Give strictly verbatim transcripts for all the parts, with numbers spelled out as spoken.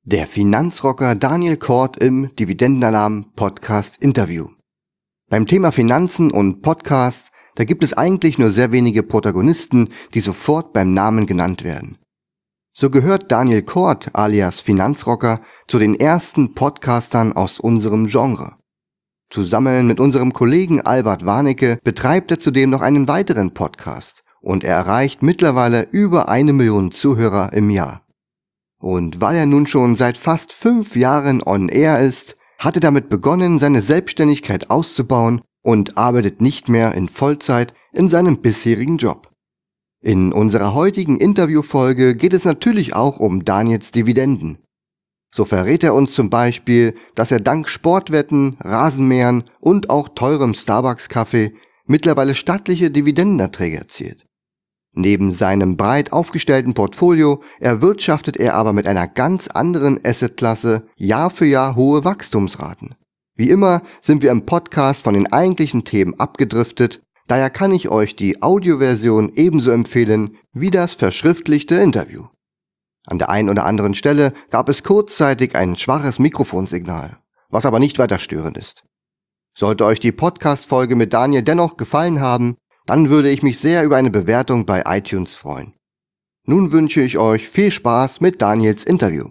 Der Finanzrocker Daniel Kort im Dividendenalarm Podcast Interview. Beim Thema Finanzen und Podcast, da gibt es eigentlich nur sehr wenige Protagonisten, die sofort beim Namen genannt werden. So gehört Daniel Kort alias Finanzrocker zu den ersten Podcastern aus unserem Genre. Zusammen mit unserem Kollegen Albert Warnecke betreibt er zudem noch einen weiteren Podcast und er erreicht mittlerweile über eine Million Zuhörer im Jahr. Und weil er nun schon seit fast fünf Jahren on air ist, hat er damit begonnen, seine Selbstständigkeit auszubauen und arbeitet nicht mehr in Vollzeit in seinem bisherigen Job. In unserer heutigen Interviewfolge geht es natürlich auch um Daniels Dividenden. So verrät er uns zum Beispiel, dass er dank Sportwetten, Rasenmähern und auch teurem Starbucks-Kaffee mittlerweile stattliche Dividendenerträge erzielt. Neben seinem breit aufgestellten Portfolio erwirtschaftet er aber mit einer ganz anderen Assetklasse Jahr für Jahr hohe Wachstumsraten. Wie immer sind wir im Podcast von den eigentlichen Themen abgedriftet, daher kann ich euch die Audioversion ebenso empfehlen wie das verschriftlichte Interview. An der einen oder anderen Stelle gab es kurzzeitig ein schwaches Mikrofonsignal, was aber nicht weiter störend ist. Sollte euch die Podcast-Folge mit Daniel dennoch gefallen haben, dann würde ich mich sehr über eine Bewertung bei iTunes freuen. Nun wünsche ich euch viel Spaß mit Daniels Interview.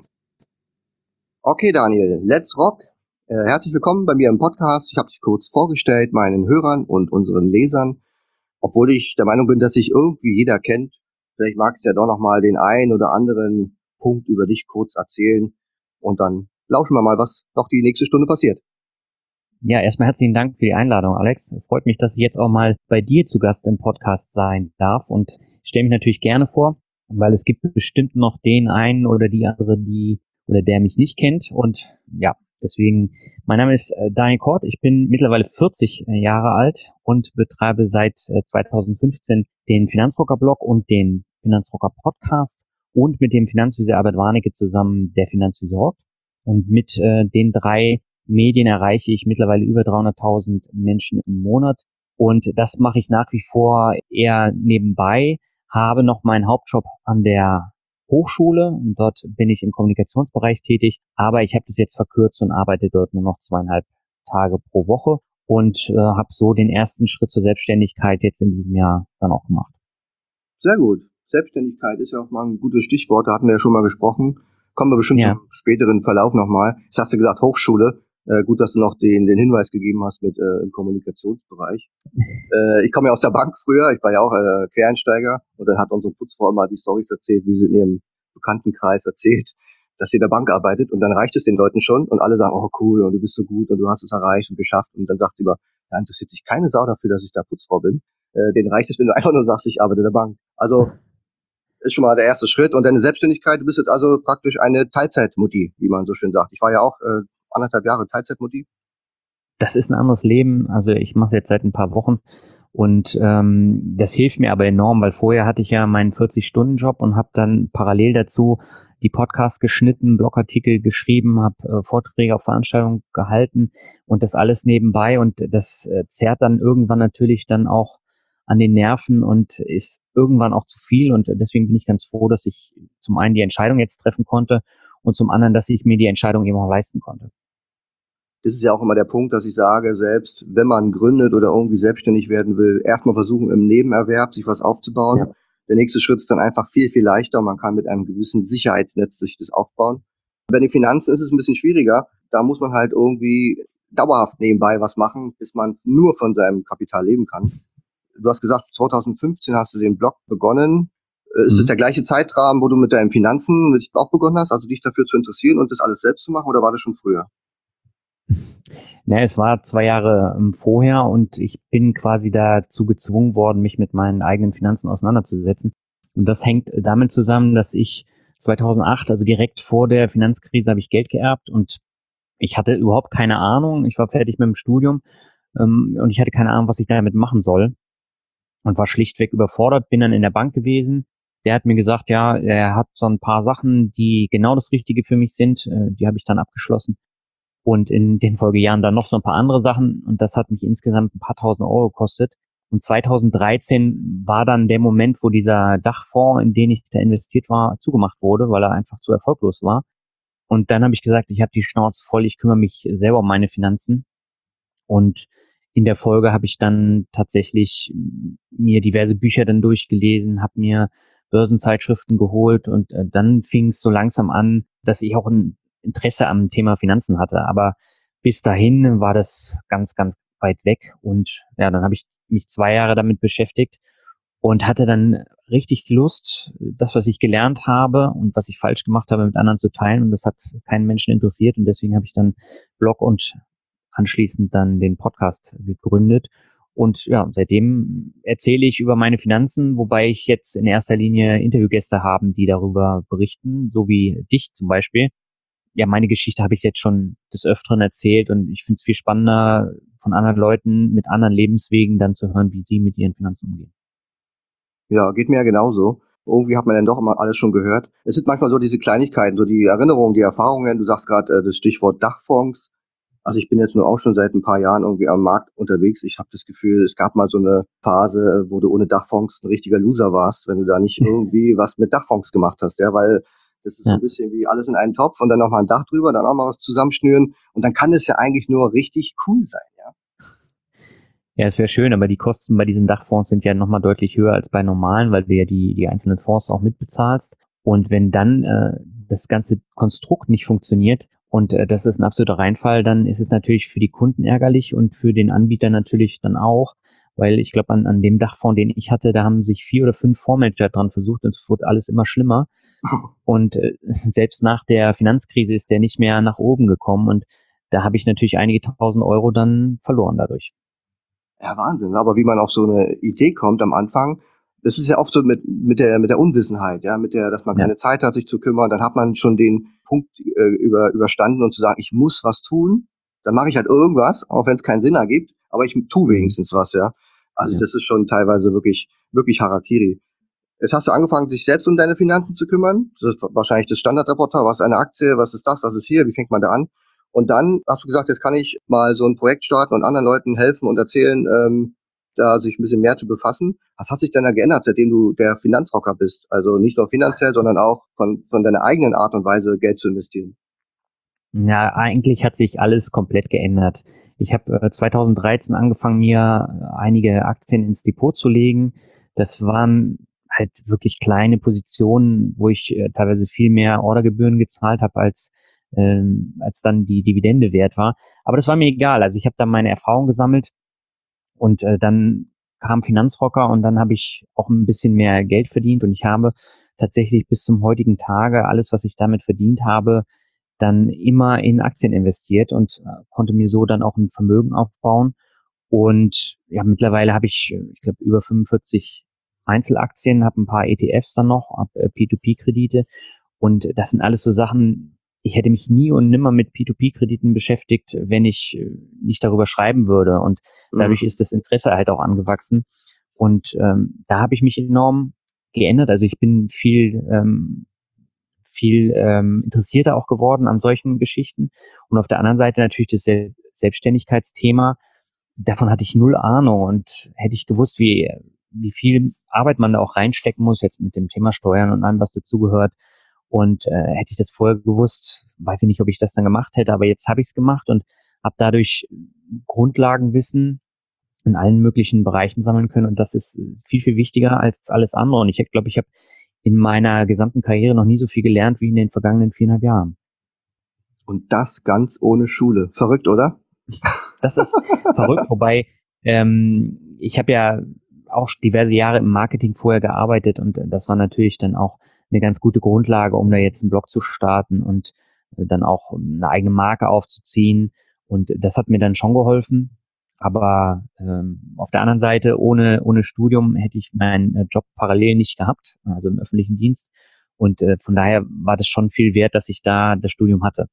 Okay Daniel, let's rock. Äh, herzlich willkommen bei mir im Podcast. Ich habe dich kurz vorgestellt, meinen Hörern und unseren Lesern. Obwohl ich der Meinung bin, dass sich irgendwie jeder kennt. Vielleicht magst du ja doch nochmal den einen oder anderen Punkt über dich kurz erzählen. Und dann lauschen wir mal, was noch die nächste Stunde passiert. Ja, erstmal herzlichen Dank für die Einladung, Alex. Freut mich, dass ich jetzt auch mal bei dir zu Gast im Podcast sein darf und stelle mich natürlich gerne vor, weil es gibt bestimmt noch den einen oder die andere, die oder der mich nicht kennt. Und ja, deswegen, mein Name ist Daniel Kort. Ich bin mittlerweile vierzig Jahre alt und betreibe seit zweitausendfünfzehn den Finanzrocker-Blog und den Finanzrocker-Podcast und mit dem Finanzvisier Albert Warnecke zusammen der Finanzvisier rockt. Und mit äh, den drei Medien erreiche ich mittlerweile über dreihunderttausend Menschen im Monat und das mache ich nach wie vor eher nebenbei, habe noch meinen Hauptjob an der Hochschule und dort bin ich im Kommunikationsbereich tätig, aber ich habe das jetzt verkürzt und arbeite dort nur noch zweieinhalb Tage pro Woche und äh, habe so den ersten Schritt zur Selbstständigkeit jetzt in diesem Jahr dann auch gemacht. Sehr gut. Selbstständigkeit ist ja auch mal ein gutes Stichwort, da hatten wir ja schon mal gesprochen. Kommen wir bestimmt ja. im späteren Verlauf nochmal. Jetzt hast du gesagt Hochschule. Äh, gut, dass du noch den, den Hinweis gegeben hast mit äh, im Kommunikationsbereich. äh, ich komme ja aus der Bank früher, ich war ja auch äh, Quereinsteiger und dann hat unsere Putzfrau immer die Storys erzählt, wie sie in ihrem Bekanntenkreis erzählt, dass sie in der Bank arbeitet und dann reicht es den Leuten schon und alle sagen, oh cool und du bist so gut und du hast es erreicht und geschafft und dann sagt sie immer, ja, interessiert sich keine Sau dafür, dass ich da Putzfrau bin. Äh, denen reicht es, wenn du einfach nur sagst, ich arbeite in der Bank. Also ist schon mal der erste Schritt und deine Selbstständigkeit, du bist jetzt also praktisch eine Teilzeitmutti, wie man so schön sagt. Ich war ja auch äh, anderthalb Jahre Teilzeitmutti. Das ist ein anderes Leben. Also ich mache jetzt seit ein paar Wochen und ähm, das hilft mir aber enorm, weil vorher hatte ich ja meinen vierzig-Stunden-Job und habe dann parallel dazu die Podcasts geschnitten, Blogartikel geschrieben, habe äh, Vorträge auf Veranstaltungen gehalten und das alles nebenbei und das äh, zerrt dann irgendwann natürlich dann auch an den Nerven und ist irgendwann auch zu viel und deswegen bin ich ganz froh, dass ich zum einen die Entscheidung jetzt treffen konnte und zum anderen, dass ich mir die Entscheidung eben auch leisten konnte. Das ist ja auch immer der Punkt, dass ich sage, selbst wenn man gründet oder irgendwie selbstständig werden will, erstmal versuchen im Nebenerwerb sich was aufzubauen. Ja. Der nächste Schritt ist dann einfach viel, viel leichter. Man kann mit einem gewissen Sicherheitsnetz sich das aufbauen. Bei den Finanzen ist es ein bisschen schwieriger. Da muss man halt irgendwie dauerhaft nebenbei was machen, bis man nur von seinem Kapital leben kann. Du hast gesagt, zweitausendfünfzehn hast du den Blog begonnen. Ist es mhm. der gleiche Zeitrahmen, wo du mit deinen Finanzen mit auch begonnen hast, also dich dafür zu interessieren und das alles selbst zu machen, oder war das schon früher? Ne, es war zwei Jahre ähm, vorher und ich bin quasi dazu gezwungen worden, mich mit meinen eigenen Finanzen auseinanderzusetzen. Und das hängt damit zusammen, dass ich zweitausendacht, also direkt vor der Finanzkrise, habe ich Geld geerbt und ich hatte überhaupt keine Ahnung. Ich war fertig mit dem Studium ähm, und ich hatte keine Ahnung, was ich damit machen soll und war schlichtweg überfordert, bin dann in der Bank gewesen. Der hat mir gesagt, ja, er hat so ein paar Sachen, die genau das Richtige für mich sind. Äh, die habe ich dann abgeschlossen. Und in den Folgejahren dann noch so ein paar andere Sachen. Und das hat mich insgesamt ein paar tausend Euro gekostet. Und zweitausenddreizehn war dann der Moment, wo dieser Dachfonds, in den ich da investiert war, zugemacht wurde, weil er einfach zu erfolglos war. Und dann habe ich gesagt, ich habe die Schnauze voll, ich kümmere mich selber um meine Finanzen. Und in der Folge habe ich dann tatsächlich mir diverse Bücher dann durchgelesen, habe mir Börsenzeitschriften geholt und äh, dann fing es so langsam an, dass ich auch ein Interesse am Thema Finanzen hatte. Aber bis dahin war das ganz, ganz weit weg. Und ja, dann habe ich mich zwei Jahre damit beschäftigt und hatte dann richtig Lust, das, was ich gelernt habe und was ich falsch gemacht habe, mit anderen zu teilen. Und das hat keinen Menschen interessiert. Und deswegen habe ich dann Blog und anschließend dann den Podcast gegründet. Und ja, seitdem erzähle ich über meine Finanzen, wobei ich jetzt in erster Linie Interviewgäste haben, die darüber berichten, so wie dich zum Beispiel. Ja, meine Geschichte habe ich jetzt schon des Öfteren erzählt und ich finde es viel spannender, von anderen Leuten mit anderen Lebenswegen dann zu hören, wie sie mit ihren Finanzen umgehen. Ja, geht mir ja genauso. Irgendwie hat man dann doch immer alles schon gehört. Es sind manchmal so diese Kleinigkeiten, so die Erinnerungen, die Erfahrungen. Du sagst gerade äh, das Stichwort Dachfonds. Also ich bin jetzt nur auch schon seit ein paar Jahren irgendwie am Markt unterwegs. Ich habe das Gefühl, es gab mal so eine Phase, wo du ohne Dachfonds ein richtiger Loser warst, wenn du da nicht irgendwie was mit Dachfonds gemacht hast, ja, weil das ist so Ja. ein bisschen wie alles in einen Topf und dann noch mal ein Dach drüber, dann auch mal was zusammenschnüren und dann kann es ja eigentlich nur richtig cool sein, ja. Ja, es wäre schön, aber die Kosten bei diesen Dachfonds sind ja nochmal deutlich höher als bei normalen, weil du ja die, die einzelnen Fonds auch mitbezahlst. Und wenn dann äh, das ganze Konstrukt nicht funktioniert und äh, das ist ein absoluter Reinfall, dann ist es natürlich für die Kunden ärgerlich und für den Anbieter natürlich dann auch, weil ich glaube, an, an dem Dachfonds, den ich hatte, da haben sich vier oder fünf Fondsmanager dran versucht und es wurde alles immer schlimmer. Und äh, selbst nach der Finanzkrise ist der nicht mehr nach oben gekommen und da habe ich natürlich einige tausend Euro dann verloren dadurch. Ja, Wahnsinn. Aber wie man auf so eine Idee kommt am Anfang, das ist ja oft so mit, mit der, mit der Unwissenheit, ja, mit der, dass man Ja. keine Zeit hat, sich zu kümmern. Dann hat man schon den Punkt äh, über, überstanden und zu sagen, ich muss was tun. Dann mache ich halt irgendwas, auch wenn es keinen Sinn ergibt, aber ich tue Mhm. wenigstens was, ja. Also Ja. das ist schon teilweise wirklich, wirklich Harakiri. Jetzt hast du angefangen, dich selbst um deine Finanzen zu kümmern. Das ist wahrscheinlich das Standardreporter. Was ist eine Aktie? Was ist das? Was ist hier? Wie fängt man da an? Und dann hast du gesagt, jetzt kann ich mal so ein Projekt starten und anderen Leuten helfen und erzählen, ähm, da sich ein bisschen mehr zu befassen. Was hat sich denn da geändert, seitdem du der Finanzrocker bist? Also nicht nur finanziell, sondern auch von, von deiner eigenen Art und Weise, Geld zu investieren. Ja, eigentlich hat sich alles komplett geändert. Ich habe äh, zweitausenddreizehn angefangen, mir einige Aktien ins Depot zu legen. Das waren halt wirklich kleine Positionen, wo ich äh, teilweise viel mehr Ordergebühren gezahlt habe, als ähm, als dann die Dividende wert war. Aber das war mir egal. Also ich habe da meine Erfahrung gesammelt und äh, dann kam Finanzrocker und dann habe ich auch ein bisschen mehr Geld verdient und ich habe tatsächlich bis zum heutigen Tage alles, was ich damit verdient habe, dann immer in Aktien investiert und äh, konnte mir so dann auch ein Vermögen aufbauen. Und ja, mittlerweile habe ich, äh, ich glaube, über fünfundvierzig Einzelaktien, habe ein paar E T Fs dann noch, habe äh, P to P-Kredite. Und das sind alles so Sachen, ich hätte mich nie und nimmer mit P to P-Krediten beschäftigt, wenn ich äh, nicht darüber schreiben würde. Und dadurch Mhm. ist das Interesse halt auch angewachsen. Und ähm, da habe ich mich enorm geändert. Also ich bin viel ähm, viel ähm, interessierter auch geworden an solchen Geschichten. Und auf der anderen Seite natürlich das Sel Selbstständigkeitsthema. Davon hatte ich null Ahnung und hätte ich gewusst, wie, wie viel Arbeit man da auch reinstecken muss, jetzt mit dem Thema Steuern und allem, was dazugehört. Und äh, hätte ich das vorher gewusst, weiß ich nicht, ob ich das dann gemacht hätte, aber jetzt habe ich es gemacht und habe dadurch Grundlagenwissen in allen möglichen Bereichen sammeln können. Und das ist viel, viel wichtiger als alles andere. Und ich glaube, ich habe in meiner gesamten Karriere noch nie so viel gelernt wie in den vergangenen viereinhalb Jahren. Und das ganz ohne Schule. Verrückt, oder? Das ist verrückt, wobei ähm, ich habe ja auch diverse Jahre im Marketing vorher gearbeitet und das war natürlich dann auch eine ganz gute Grundlage, um da jetzt einen Blog zu starten und dann auch eine eigene Marke aufzuziehen. Und das hat mir dann schon geholfen. Aber ähm, auf der anderen Seite, ohne, ohne Studium hätte ich meinen äh, Job parallel nicht gehabt, also im öffentlichen Dienst. Und äh, von daher war das schon viel wert, dass ich da das Studium hatte.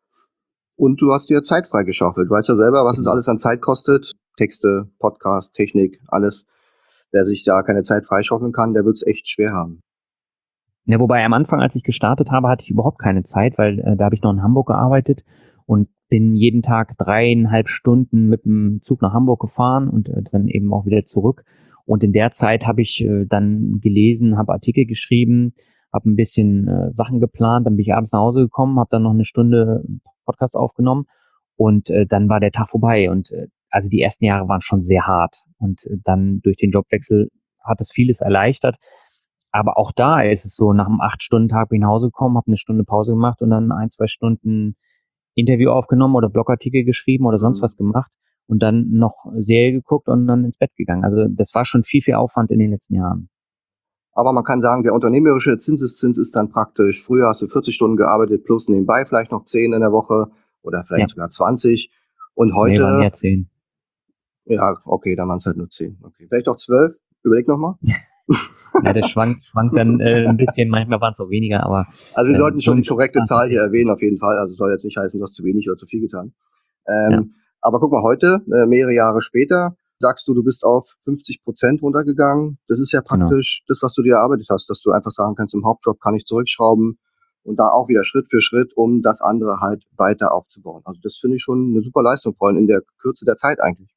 Und du hast dir Zeit freigeschaufelt. Du weißt ja selber, was es Genau. alles an Zeit kostet. Texte, Podcast, Technik, alles. Wer sich da keine Zeit freischaufeln kann, der wird es echt schwer haben. Ja, wobei am Anfang, als ich gestartet habe, hatte ich überhaupt keine Zeit, weil äh, da habe ich noch in Hamburg gearbeitet und bin jeden Tag dreieinhalb Stunden mit dem Zug nach Hamburg gefahren und äh, dann eben auch wieder zurück. Und in der Zeit habe ich äh, dann gelesen, habe Artikel geschrieben, habe ein bisschen äh, Sachen geplant, dann bin ich abends nach Hause gekommen, habe dann noch eine Stunde Podcast aufgenommen und äh, dann war der Tag vorbei. Und äh, also die ersten Jahre waren schon sehr hart. Und äh, dann durch den Jobwechsel hat es vieles erleichtert. Aber auch da ist es so, nach einem acht-Stunden-Tag bin ich nach Hause gekommen, habe eine Stunde Pause gemacht und dann ein, zwei Stunden Interview aufgenommen oder Blogartikel geschrieben oder sonst Mhm. was gemacht und dann noch Serie geguckt und dann ins Bett gegangen. Also das war schon viel, viel Aufwand in den letzten Jahren. Aber man kann sagen, der unternehmerische Zinseszins ist dann praktisch, früher hast du vierzig Stunden gearbeitet, plus nebenbei vielleicht noch zehn in der Woche oder Ja, vielleicht sogar zwanzig. Und nee, waren heute, mehr zehn. ja, okay, dann waren es halt nur zehn. Okay, vielleicht auch zwölf. Überleg nochmal. Ja, das schwankt, schwankt dann äh, ein bisschen, manchmal waren es auch weniger, aber Also wir äh, sollten so schon im die Schnitt korrekte waren es Zahl hier tatsächlich. erwähnen, auf jeden Fall. Also soll jetzt nicht heißen, du hast zu wenig oder zu viel getan. Ja, Ähm, aber guck mal, heute, äh, mehrere Jahre später, sagst du, du bist auf fünfzig Prozent runtergegangen. Das ist ja genau. praktisch das, was du dir erarbeitet hast, dass du einfach sagen kannst, im Hauptjob kann ich zurückschrauben und da auch wieder Schritt für Schritt, um das andere halt weiter aufzubauen. Also das finde ich schon eine super Leistung, vor allem in der Kürze der Zeit eigentlich.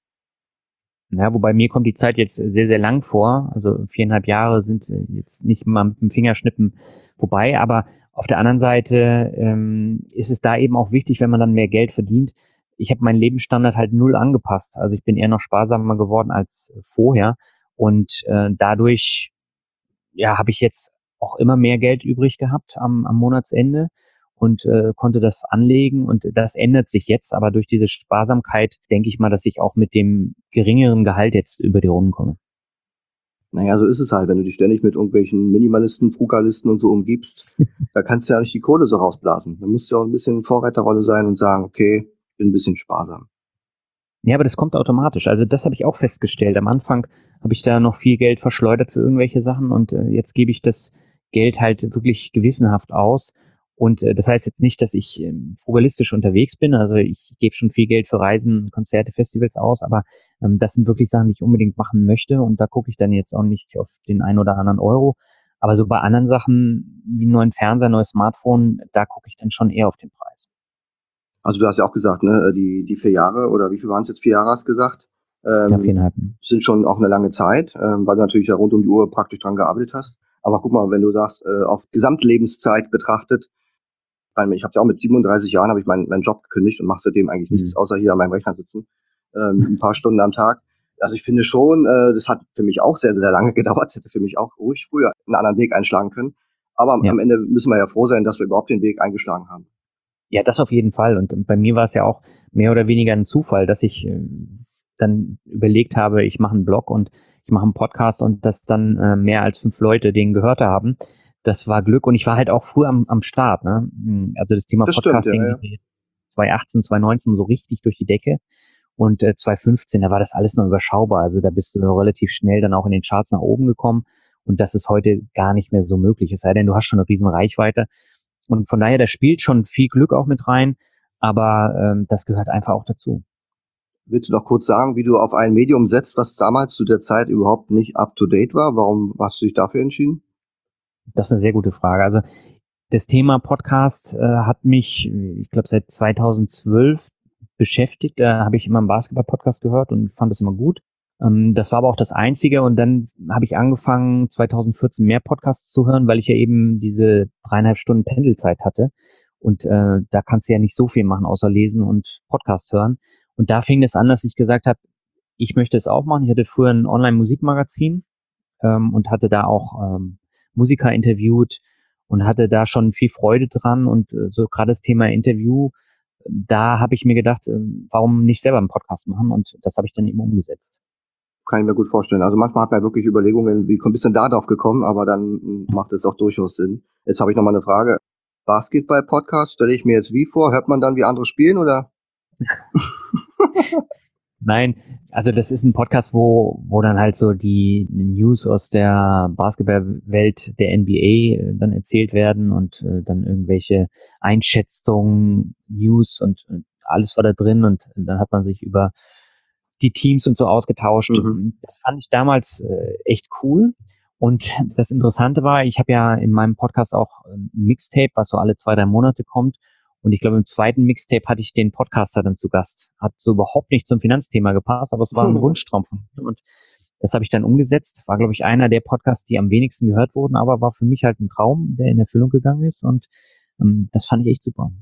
Ja, wobei mir kommt die Zeit jetzt sehr, sehr lang vor. Also viereinhalb Jahre sind äh, jetzt nicht mal mit dem Fingerschnippen vorbei. Aber auf der anderen Seite ähm, ist es da eben auch wichtig, wenn man dann mehr Geld verdient. Ich habe meinen Lebensstandard halt null angepasst. Also ich bin eher noch sparsamer geworden als vorher. Und äh, dadurch ja, habe ich jetzt auch immer mehr Geld übrig gehabt am, am Monatsende und äh, konnte das anlegen und das ändert sich jetzt, aber durch diese Sparsamkeit denke ich mal, dass ich auch mit dem geringeren Gehalt jetzt über die Runden komme. Naja, so ist es halt, wenn du dich ständig mit irgendwelchen Minimalisten, Frugalisten und so umgibst, da kannst du ja nicht die Kohle so rausblasen. Da musst du auch ein bisschen in Vorreiterrolle sein und sagen, okay, ich bin ein bisschen sparsam. Ja, aber das kommt automatisch. Also das habe ich auch festgestellt. Am Anfang habe ich da noch viel Geld verschleudert für irgendwelche Sachen und äh, jetzt gebe ich das Geld halt wirklich gewissenhaft aus. Und äh, das heißt jetzt nicht, dass ich ähm, frugalistisch unterwegs bin. Also ich gebe schon viel Geld für Reisen, Konzerte, Festivals aus, aber ähm, das sind wirklich Sachen, die ich unbedingt machen möchte. Und da gucke ich dann jetzt auch nicht auf den einen oder anderen Euro. Aber so bei anderen Sachen wie einen neuen Fernseher, neues Smartphone, da gucke ich dann schon eher auf den Preis. Also du hast ja auch gesagt, ne, die, die vier Jahre oder wie viel waren es jetzt? Vier Jahre hast du gesagt, Ja, ähm, viereinhalb. sind schon auch eine lange Zeit, ähm, weil du natürlich ja rund um die Uhr praktisch dran gearbeitet hast. Aber guck mal, wenn du sagst, äh, auf Gesamtlebenszeit betrachtet, ich meine, ich habe ja auch mit siebenunddreißig Jahren habe ich meinen, meinen Job gekündigt und mache seitdem eigentlich nichts Hm. außer hier an meinem Rechner sitzen, ähm, ein paar Stunden am Tag. Also ich finde schon, äh, das hat für mich auch sehr, sehr lange gedauert. Das hätte für mich auch ruhig früher einen anderen Weg einschlagen können. Aber am, Ja. am Ende müssen wir ja froh sein, dass wir überhaupt den Weg eingeschlagen haben. Ja, das auf jeden Fall. Und bei mir war es ja auch mehr oder weniger ein Zufall, dass ich ähm, dann überlegt habe, ich mache einen Blog und ich mache einen Podcast und dass dann äh, mehr als fünf Leute den gehört haben. Das war Glück und ich war halt auch früh am, am Start. Ne? Also das Thema Das stimmt, ja, Podcasting ja. ging zwanzig achtzehn, zwanzig neunzehn so richtig durch die Decke. Und äh, zwanzig fünfzehn, da war das alles noch überschaubar. Also da bist du relativ schnell dann auch in den Charts nach oben gekommen. Und das ist heute gar nicht mehr so möglich. Es sei denn, du hast schon eine riesen Reichweite. Und von daher, da spielt schon viel Glück auch mit rein, aber ähm, das gehört einfach auch dazu. Willst du noch kurz sagen, wie du auf ein Medium setzt, was damals zu der Zeit überhaupt nicht up-to-date war? Warum hast du dich dafür entschieden? Das ist eine sehr gute Frage. Also das Thema Podcast äh, hat mich, ich glaube, seit zweitausendzwölf beschäftigt. Da habe ich immer einen Basketball-Podcast gehört und fand das immer gut. Ähm, das war aber auch das Einzige. Und dann habe ich angefangen, zweitausendvierzehn mehr Podcasts zu hören, weil ich ja eben diese dreieinhalb Stunden Pendelzeit hatte. Und äh, da kannst du ja nicht so viel machen, außer lesen und Podcast hören. Und da fing es an, dass ich gesagt habe, ich möchte es auch machen. Ich hatte früher ein Online-Musikmagazin ähm, und hatte da auch ähm, Musiker interviewt und hatte da schon viel Freude dran. Und äh, so gerade das Thema Interview, da habe ich mir gedacht, äh, warum nicht selber einen Podcast machen? Und das habe ich dann eben umgesetzt. Kann ich mir gut vorstellen. Also manchmal hat man wirklich Überlegungen, wie bist du denn da drauf gekommen, aber dann mm, macht es auch durchaus Sinn. Jetzt habe ich noch mal eine Frage. Basketball-Podcast stelle ich mir jetzt wie vor? Hört man dann, wie andere spielen oder? Nein, also das ist ein Podcast, wo, wo dann halt so die News aus der Basketballwelt der N B A äh, dann erzählt werden und äh, dann irgendwelche Einschätzungen, News und, und alles war da drin und dann hat man sich über die Teams und so ausgetauscht. Mhm. Das fand ich damals äh, echt cool. Und das Interessante war, ich habe ja in meinem Podcast auch ein Mixtape, was so alle zwei, drei Monate kommt. Und ich glaube, im zweiten Mixtape hatte ich den Podcaster dann zu Gast. Hat so überhaupt nicht zum Finanzthema gepasst, aber es war ein Wunschtraum von mir. Und das habe ich dann umgesetzt. War, glaube ich, einer der Podcasts, die am wenigsten gehört wurden, aber war für mich halt ein Traum, der in Erfüllung gegangen ist und ähm, das fand ich echt super.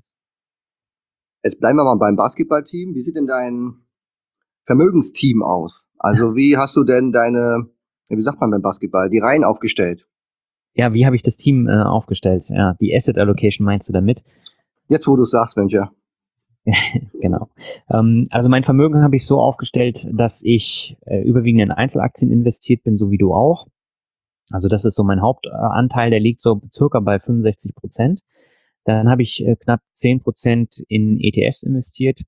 Jetzt bleiben wir mal beim Basketballteam. Wie sieht denn dein Vermögensteam aus? Also wie hast du denn deine, wie sagt man beim Basketball, die Reihen aufgestellt? Ja, wie habe ich das Team äh, aufgestellt? Ja, die Asset Allocation meinst du damit? Jetzt, wo du es sagst, Mensch, ja. Genau. Ähm, also mein Vermögen habe ich so aufgestellt, dass ich äh, überwiegend in Einzelaktien investiert bin, so wie du auch. Also das ist so mein Hauptanteil, der liegt so circa bei fünfundsechzig Prozent. Dann habe ich äh, knapp zehn Prozent in E T Fs investiert.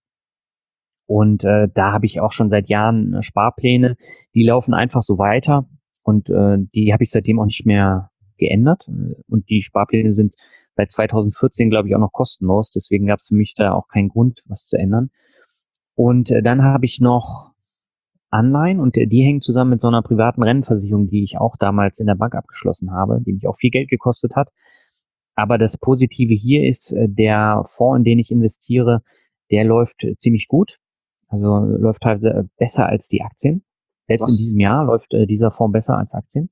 Und äh, da habe ich auch schon seit Jahren äh, Sparpläne, die laufen einfach so weiter und äh, die habe ich seitdem auch nicht mehr geändert. Und die Sparpläne sind seit zweitausendvierzehn, glaube ich, auch noch kostenlos. Deswegen gab es für mich da auch keinen Grund, was zu ändern. Und äh, dann habe ich noch Anleihen und äh, die hängen zusammen mit so einer privaten Rentenversicherung, die ich auch damals in der Bank abgeschlossen habe, die mich auch viel Geld gekostet hat. Aber das Positive hier ist, äh, der Fonds, in den ich investiere, der läuft äh, ziemlich gut. Also läuft halt äh, besser als die Aktien. Selbst in Was? diesem Jahr läuft äh, dieser Fonds besser als Aktien.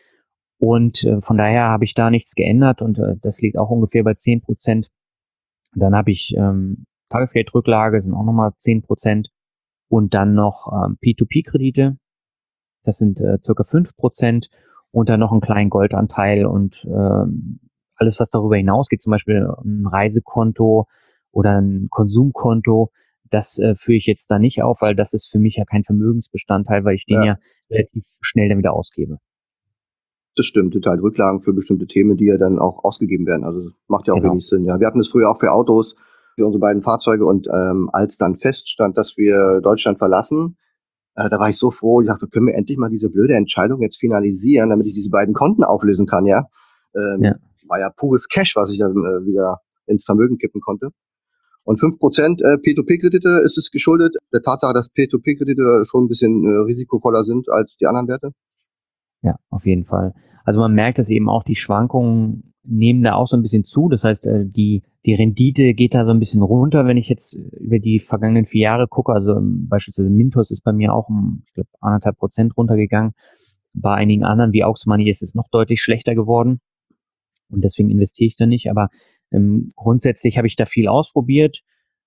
Und äh, von daher habe ich da nichts geändert und äh, das liegt auch ungefähr bei zehn Prozent. Dann habe ich ähm, Tagesgeldrücklage, sind auch nochmal zehn Prozent. Und dann noch ähm, P zwei P-Kredite, das sind äh, circa fünf Prozent. Und dann noch einen kleinen Goldanteil und ähm, alles, was darüber hinausgeht, zum Beispiel ein Reisekonto oder ein Konsumkonto, das äh, führe ich jetzt da nicht auf, weil das ist für mich ja kein Vermögensbestandteil, weil ich den Ja, ja relativ schnell dann wieder ausgebe. das stimmt. Total Rücklagen für bestimmte Themen, die ja dann auch ausgegeben werden. Also das macht ja auch Genau. wenig Sinn. Ja, wir hatten das früher auch für Autos, für unsere beiden Fahrzeuge und ähm, als dann feststand, dass wir Deutschland verlassen, äh, da war ich so froh. Ich dachte, können wir endlich mal diese blöde Entscheidung jetzt finalisieren, damit ich diese beiden Konten auflösen kann, ja. Ja. Ähm, war ja pures Cash, was ich dann äh, wieder ins Vermögen kippen konnte. Und fünf Prozent äh, P zwei P-Kredite ist es geschuldet der Tatsache, dass P zwei P-Kredite schon ein bisschen äh, risikovoller sind als die anderen Werte? Ja, auf jeden Fall. Also man merkt, dass eben auch die Schwankungen nehmen da auch so ein bisschen zu. Das heißt, äh, die, die Rendite geht da so ein bisschen runter, wenn ich jetzt über die vergangenen vier Jahre gucke. Also ähm, beispielsweise Mintos ist bei mir auch um, ich glaube, anderthalb Prozent runtergegangen. Bei einigen anderen, wie Aux Money, ist es noch deutlich schlechter geworden. Und deswegen investiere ich da nicht. Aber ähm, grundsätzlich habe ich da viel ausprobiert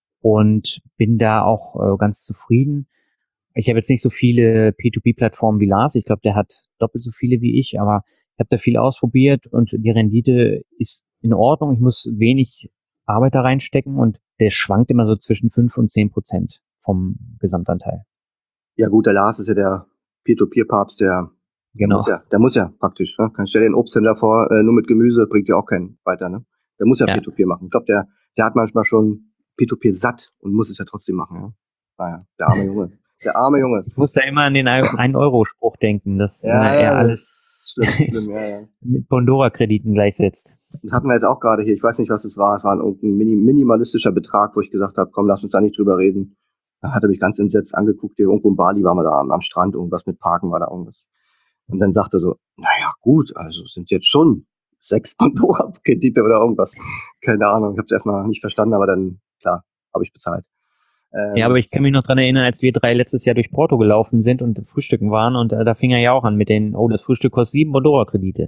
und bin da auch äh, ganz zufrieden. Ich habe jetzt nicht so viele P zwei P-Plattformen wie Lars. Ich glaube, der hat doppelt so viele wie ich, aber ich habe da viel ausprobiert und die Rendite ist in Ordnung. Ich muss wenig Arbeit da reinstecken und der schwankt immer so zwischen fünf und zehn Prozent vom Gesamtanteil. Ja gut, der Lars ist ja der P zwei P-Papst, der, der Genau. muss ja, der muss ja praktisch, ne? Stell dir einen Obsthändler vor, äh, nur mit Gemüse, bringt ja auch keinen weiter, ne? Der muss ja, Ja. P zwei P machen. Ich glaube, der, der hat manchmal schon P zwei P satt und muss es ja trotzdem machen, ja. Naja, der arme Junge. Der arme Junge. Ich muss da immer an den ein Euro Spruch denken, dass äh, Ja, er ja, das alles ist schlimm, schlimm, ja, ja. mit Pandora-Krediten gleichsetzt. Das hatten wir jetzt auch gerade hier. Ich weiß nicht, was es war. Es war ein, irgendein mini, minimalistischer Betrag, wo ich gesagt habe, komm, lass uns da nicht drüber reden. Da hat er mich ganz entsetzt angeguckt. Hier irgendwo in Bali waren wir da am, am Strand, irgendwas mit Parken war da irgendwas. Und dann sagte er so, naja, gut, also sind jetzt schon sechs Pandora-Kredite oder irgendwas. Keine Ahnung, ich habe es erstmal nicht verstanden, aber dann, klar, habe ich bezahlt. Ähm, Ja, aber ich kann mich noch dran erinnern, als wir drei letztes Jahr durch Porto gelaufen sind und frühstücken waren und äh, da fing er ja auch an mit den, oh, das Frühstück kostet sieben Pandora-Kredite.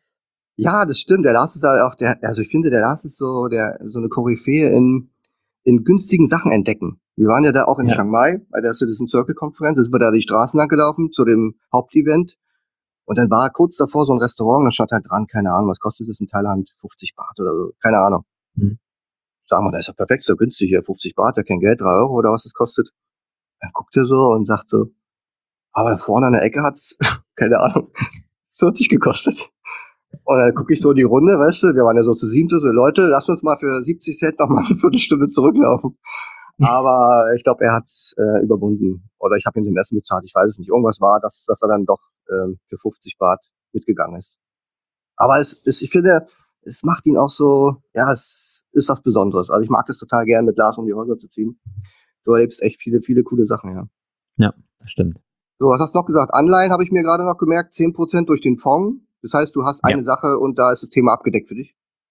ja, das stimmt. Der Lars ist da auch der, also ich finde, der Lars ist so der, so eine Koryphäe in, in günstigen Sachen entdecken. Wir waren ja da auch in Ja. Chiang Mai bei der Citizen Circle Konferenz, da sind wir da die Straßen lang gelaufen zu dem Hauptevent. Und dann war kurz davor so ein Restaurant, da stand halt dran, keine Ahnung, was kostet das in Thailand? fünfzig Baht oder so, keine Ahnung. Hm. Sagen wir, das ist ja perfekt, so günstig hier, fünfzig Baht, ja kein Geld, drei Euro oder was es kostet. Dann guckt er so und sagt so, aber da vorne an der Ecke hat's, keine Ahnung, vierzig gekostet. Und dann gucke ich so in die Runde, weißt du, wir waren ja so zu sieben, so Leute, lasst uns mal für siebzig Cent noch mal eine Viertelstunde zurücklaufen. Aber ich glaube, er hat's äh, überwunden. Oder ich habe ihm den Essen bezahlt, ich weiß es nicht. Irgendwas war, dass, dass er dann doch ähm, für fünfzig Baht mitgegangen ist. Aber es ist, ich finde, es macht ihn auch so, ja, es ist was Besonderes. Also ich mag das total gern, mit Lars um die Häuser zu ziehen. Du erlebst echt viele, viele coole Sachen, ja. Ja, das stimmt. So, was hast du noch gesagt? Anleihen habe ich mir gerade noch gemerkt, zehn Prozent durch den Fonds. Das heißt, du hast Ja. eine Sache und da ist das Thema abgedeckt für dich.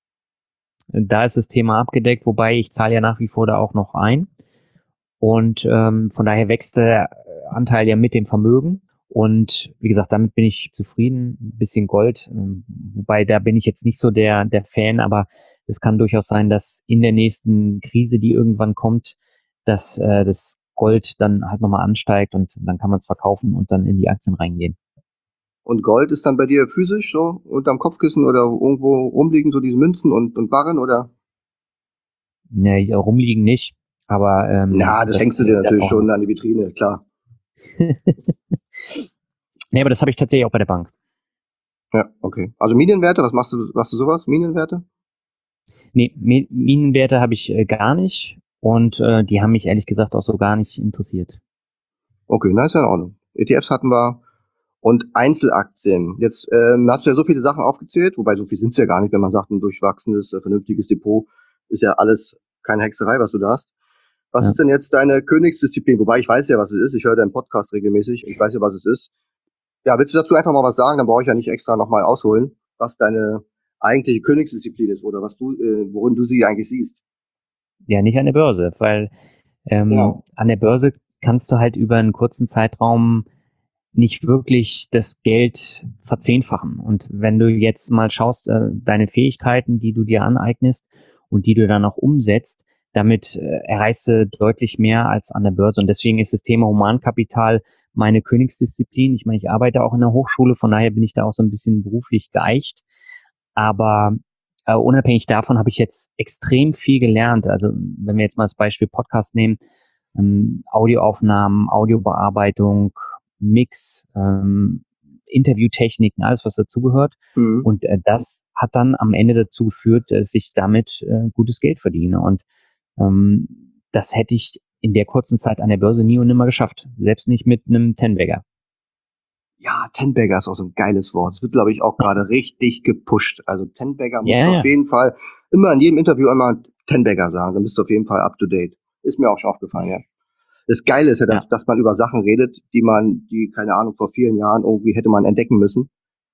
Da ist das Thema abgedeckt, wobei ich zahle ja nach wie vor da auch noch ein. Und ähm, von daher wächst der Anteil ja mit dem Vermögen. Und wie gesagt, damit bin ich zufrieden. Ein bisschen Gold, ähm, wobei da bin ich jetzt nicht so der, der Fan, aber es kann durchaus sein, dass in der nächsten Krise, die irgendwann kommt, dass äh, das Gold dann halt nochmal ansteigt und dann kann man es verkaufen und dann in die Aktien reingehen. Und Gold ist dann bei dir physisch so unterm Kopfkissen oder irgendwo rumliegen, so diese Münzen und, und Barren oder? Ne, hier rumliegen nicht, aber ähm, Na, das hängst das du dir das natürlich auch schon nicht. an die Vitrine, klar. Ne, aber das habe ich tatsächlich auch bei der Bank. Ja, okay. Also Minenwerte, was machst du, machst du sowas? Minenwerte? Ne, Mi Minenwerte habe ich äh, gar nicht und äh, die haben mich ehrlich gesagt auch so gar nicht interessiert. Okay, na, ist ja in Ordnung. E T Fs hatten wir und Einzelaktien. Jetzt ähm, hast du ja so viele Sachen aufgezählt, wobei so viel sind es ja gar nicht, wenn man sagt, ein durchwachsenes, äh, vernünftiges Depot ist ja alles keine Hexerei, was du da hast. Was Ja. ist denn jetzt deine Königsdisziplin? Wobei ich weiß ja, was es ist. Ich höre deinen Podcast regelmäßig. Ich weiß ja, was es ist. Ja, willst du dazu einfach mal was sagen? Dann brauche ich ja nicht extra nochmal ausholen, was deine eigentliche Königsdisziplin ist oder was du, äh, worin du sie eigentlich siehst. Ja, nicht an der Börse, weil ähm, Genau. an der Börse kannst du halt über einen kurzen Zeitraum nicht wirklich das Geld verzehnfachen. Und wenn du jetzt mal schaust, äh, deine Fähigkeiten, die du dir aneignest und die du dann auch umsetzt, damit äh, erreichst du deutlich mehr als an der Börse. Und deswegen ist das Thema Humankapital meine Königsdisziplin. Ich meine, ich arbeite auch in der Hochschule, von daher bin ich da auch so ein bisschen beruflich geeicht. Aber äh, unabhängig davon habe ich jetzt extrem viel gelernt. Also wenn wir jetzt mal das Beispiel Podcast nehmen, ähm, Audioaufnahmen, Audiobearbeitung, Mix, ähm, Interviewtechniken, alles was dazugehört. Mhm. Und äh, das hat dann am Ende dazu geführt, dass ich damit äh, gutes Geld verdiene. Und ähm, das hätte ich in der kurzen Zeit an der Börse nie und nimmer geschafft. Selbst nicht mit einem Ten-Bagger. Ja, Ten-Bagger ist auch so ein geiles Wort. Das wird, glaube ich, auch gerade richtig gepusht. Also Ten-Bagger Ja, musst du auf ja, jeden Fall immer in jedem Interview einmal Ten-Bagger sagen. Dann bist du auf jeden Fall up to date. Ist mir auch schon aufgefallen, ja. Das Geile ist ja, ja. dass, dass man über Sachen redet, die man, die, keine Ahnung, vor vielen Jahren irgendwie hätte man entdecken müssen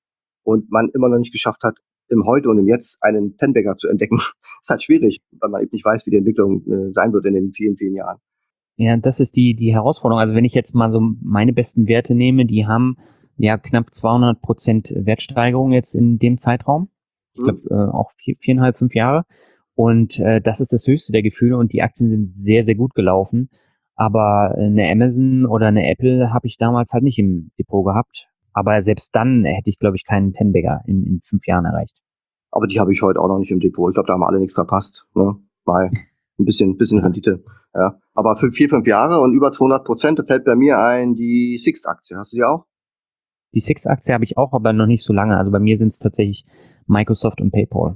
und man immer noch nicht geschafft hat, im Heute und im Jetzt einen Ten-Bagger zu entdecken. Ist halt schwierig, weil man eben nicht weiß, wie die Entwicklung äh, sein wird in den vielen, vielen Jahren. Ja, das ist die, die Herausforderung. Also wenn ich jetzt mal so meine besten Werte nehme, die haben ja knapp zweihundert Prozent Wertsteigerung jetzt in dem Zeitraum. Ich Hm? glaube äh, auch vier, viereinhalb, fünf Jahre. Und äh, das ist das höchste der Gefühle und die Aktien sind sehr, sehr gut gelaufen. Aber äh, eine Amazon oder eine Apple habe ich damals halt nicht im Depot gehabt. Aber selbst dann hätte ich, glaube ich, keinen Ten-Bagger in, in fünf Jahren erreicht. Aber die habe ich heute auch noch nicht im Depot. Ich glaube, da haben wir alle nichts verpasst. Ne? Mal ein bisschen, bisschen Ja. Rendite. Ja. Aber für vier, fünf Jahre und über zweihundert Prozent, da fällt bei mir ein die Sixt-Aktie. Hast du die auch? Die Six-Aktie habe ich auch, aber noch nicht so lange. Also bei mir sind es tatsächlich Microsoft und PayPal.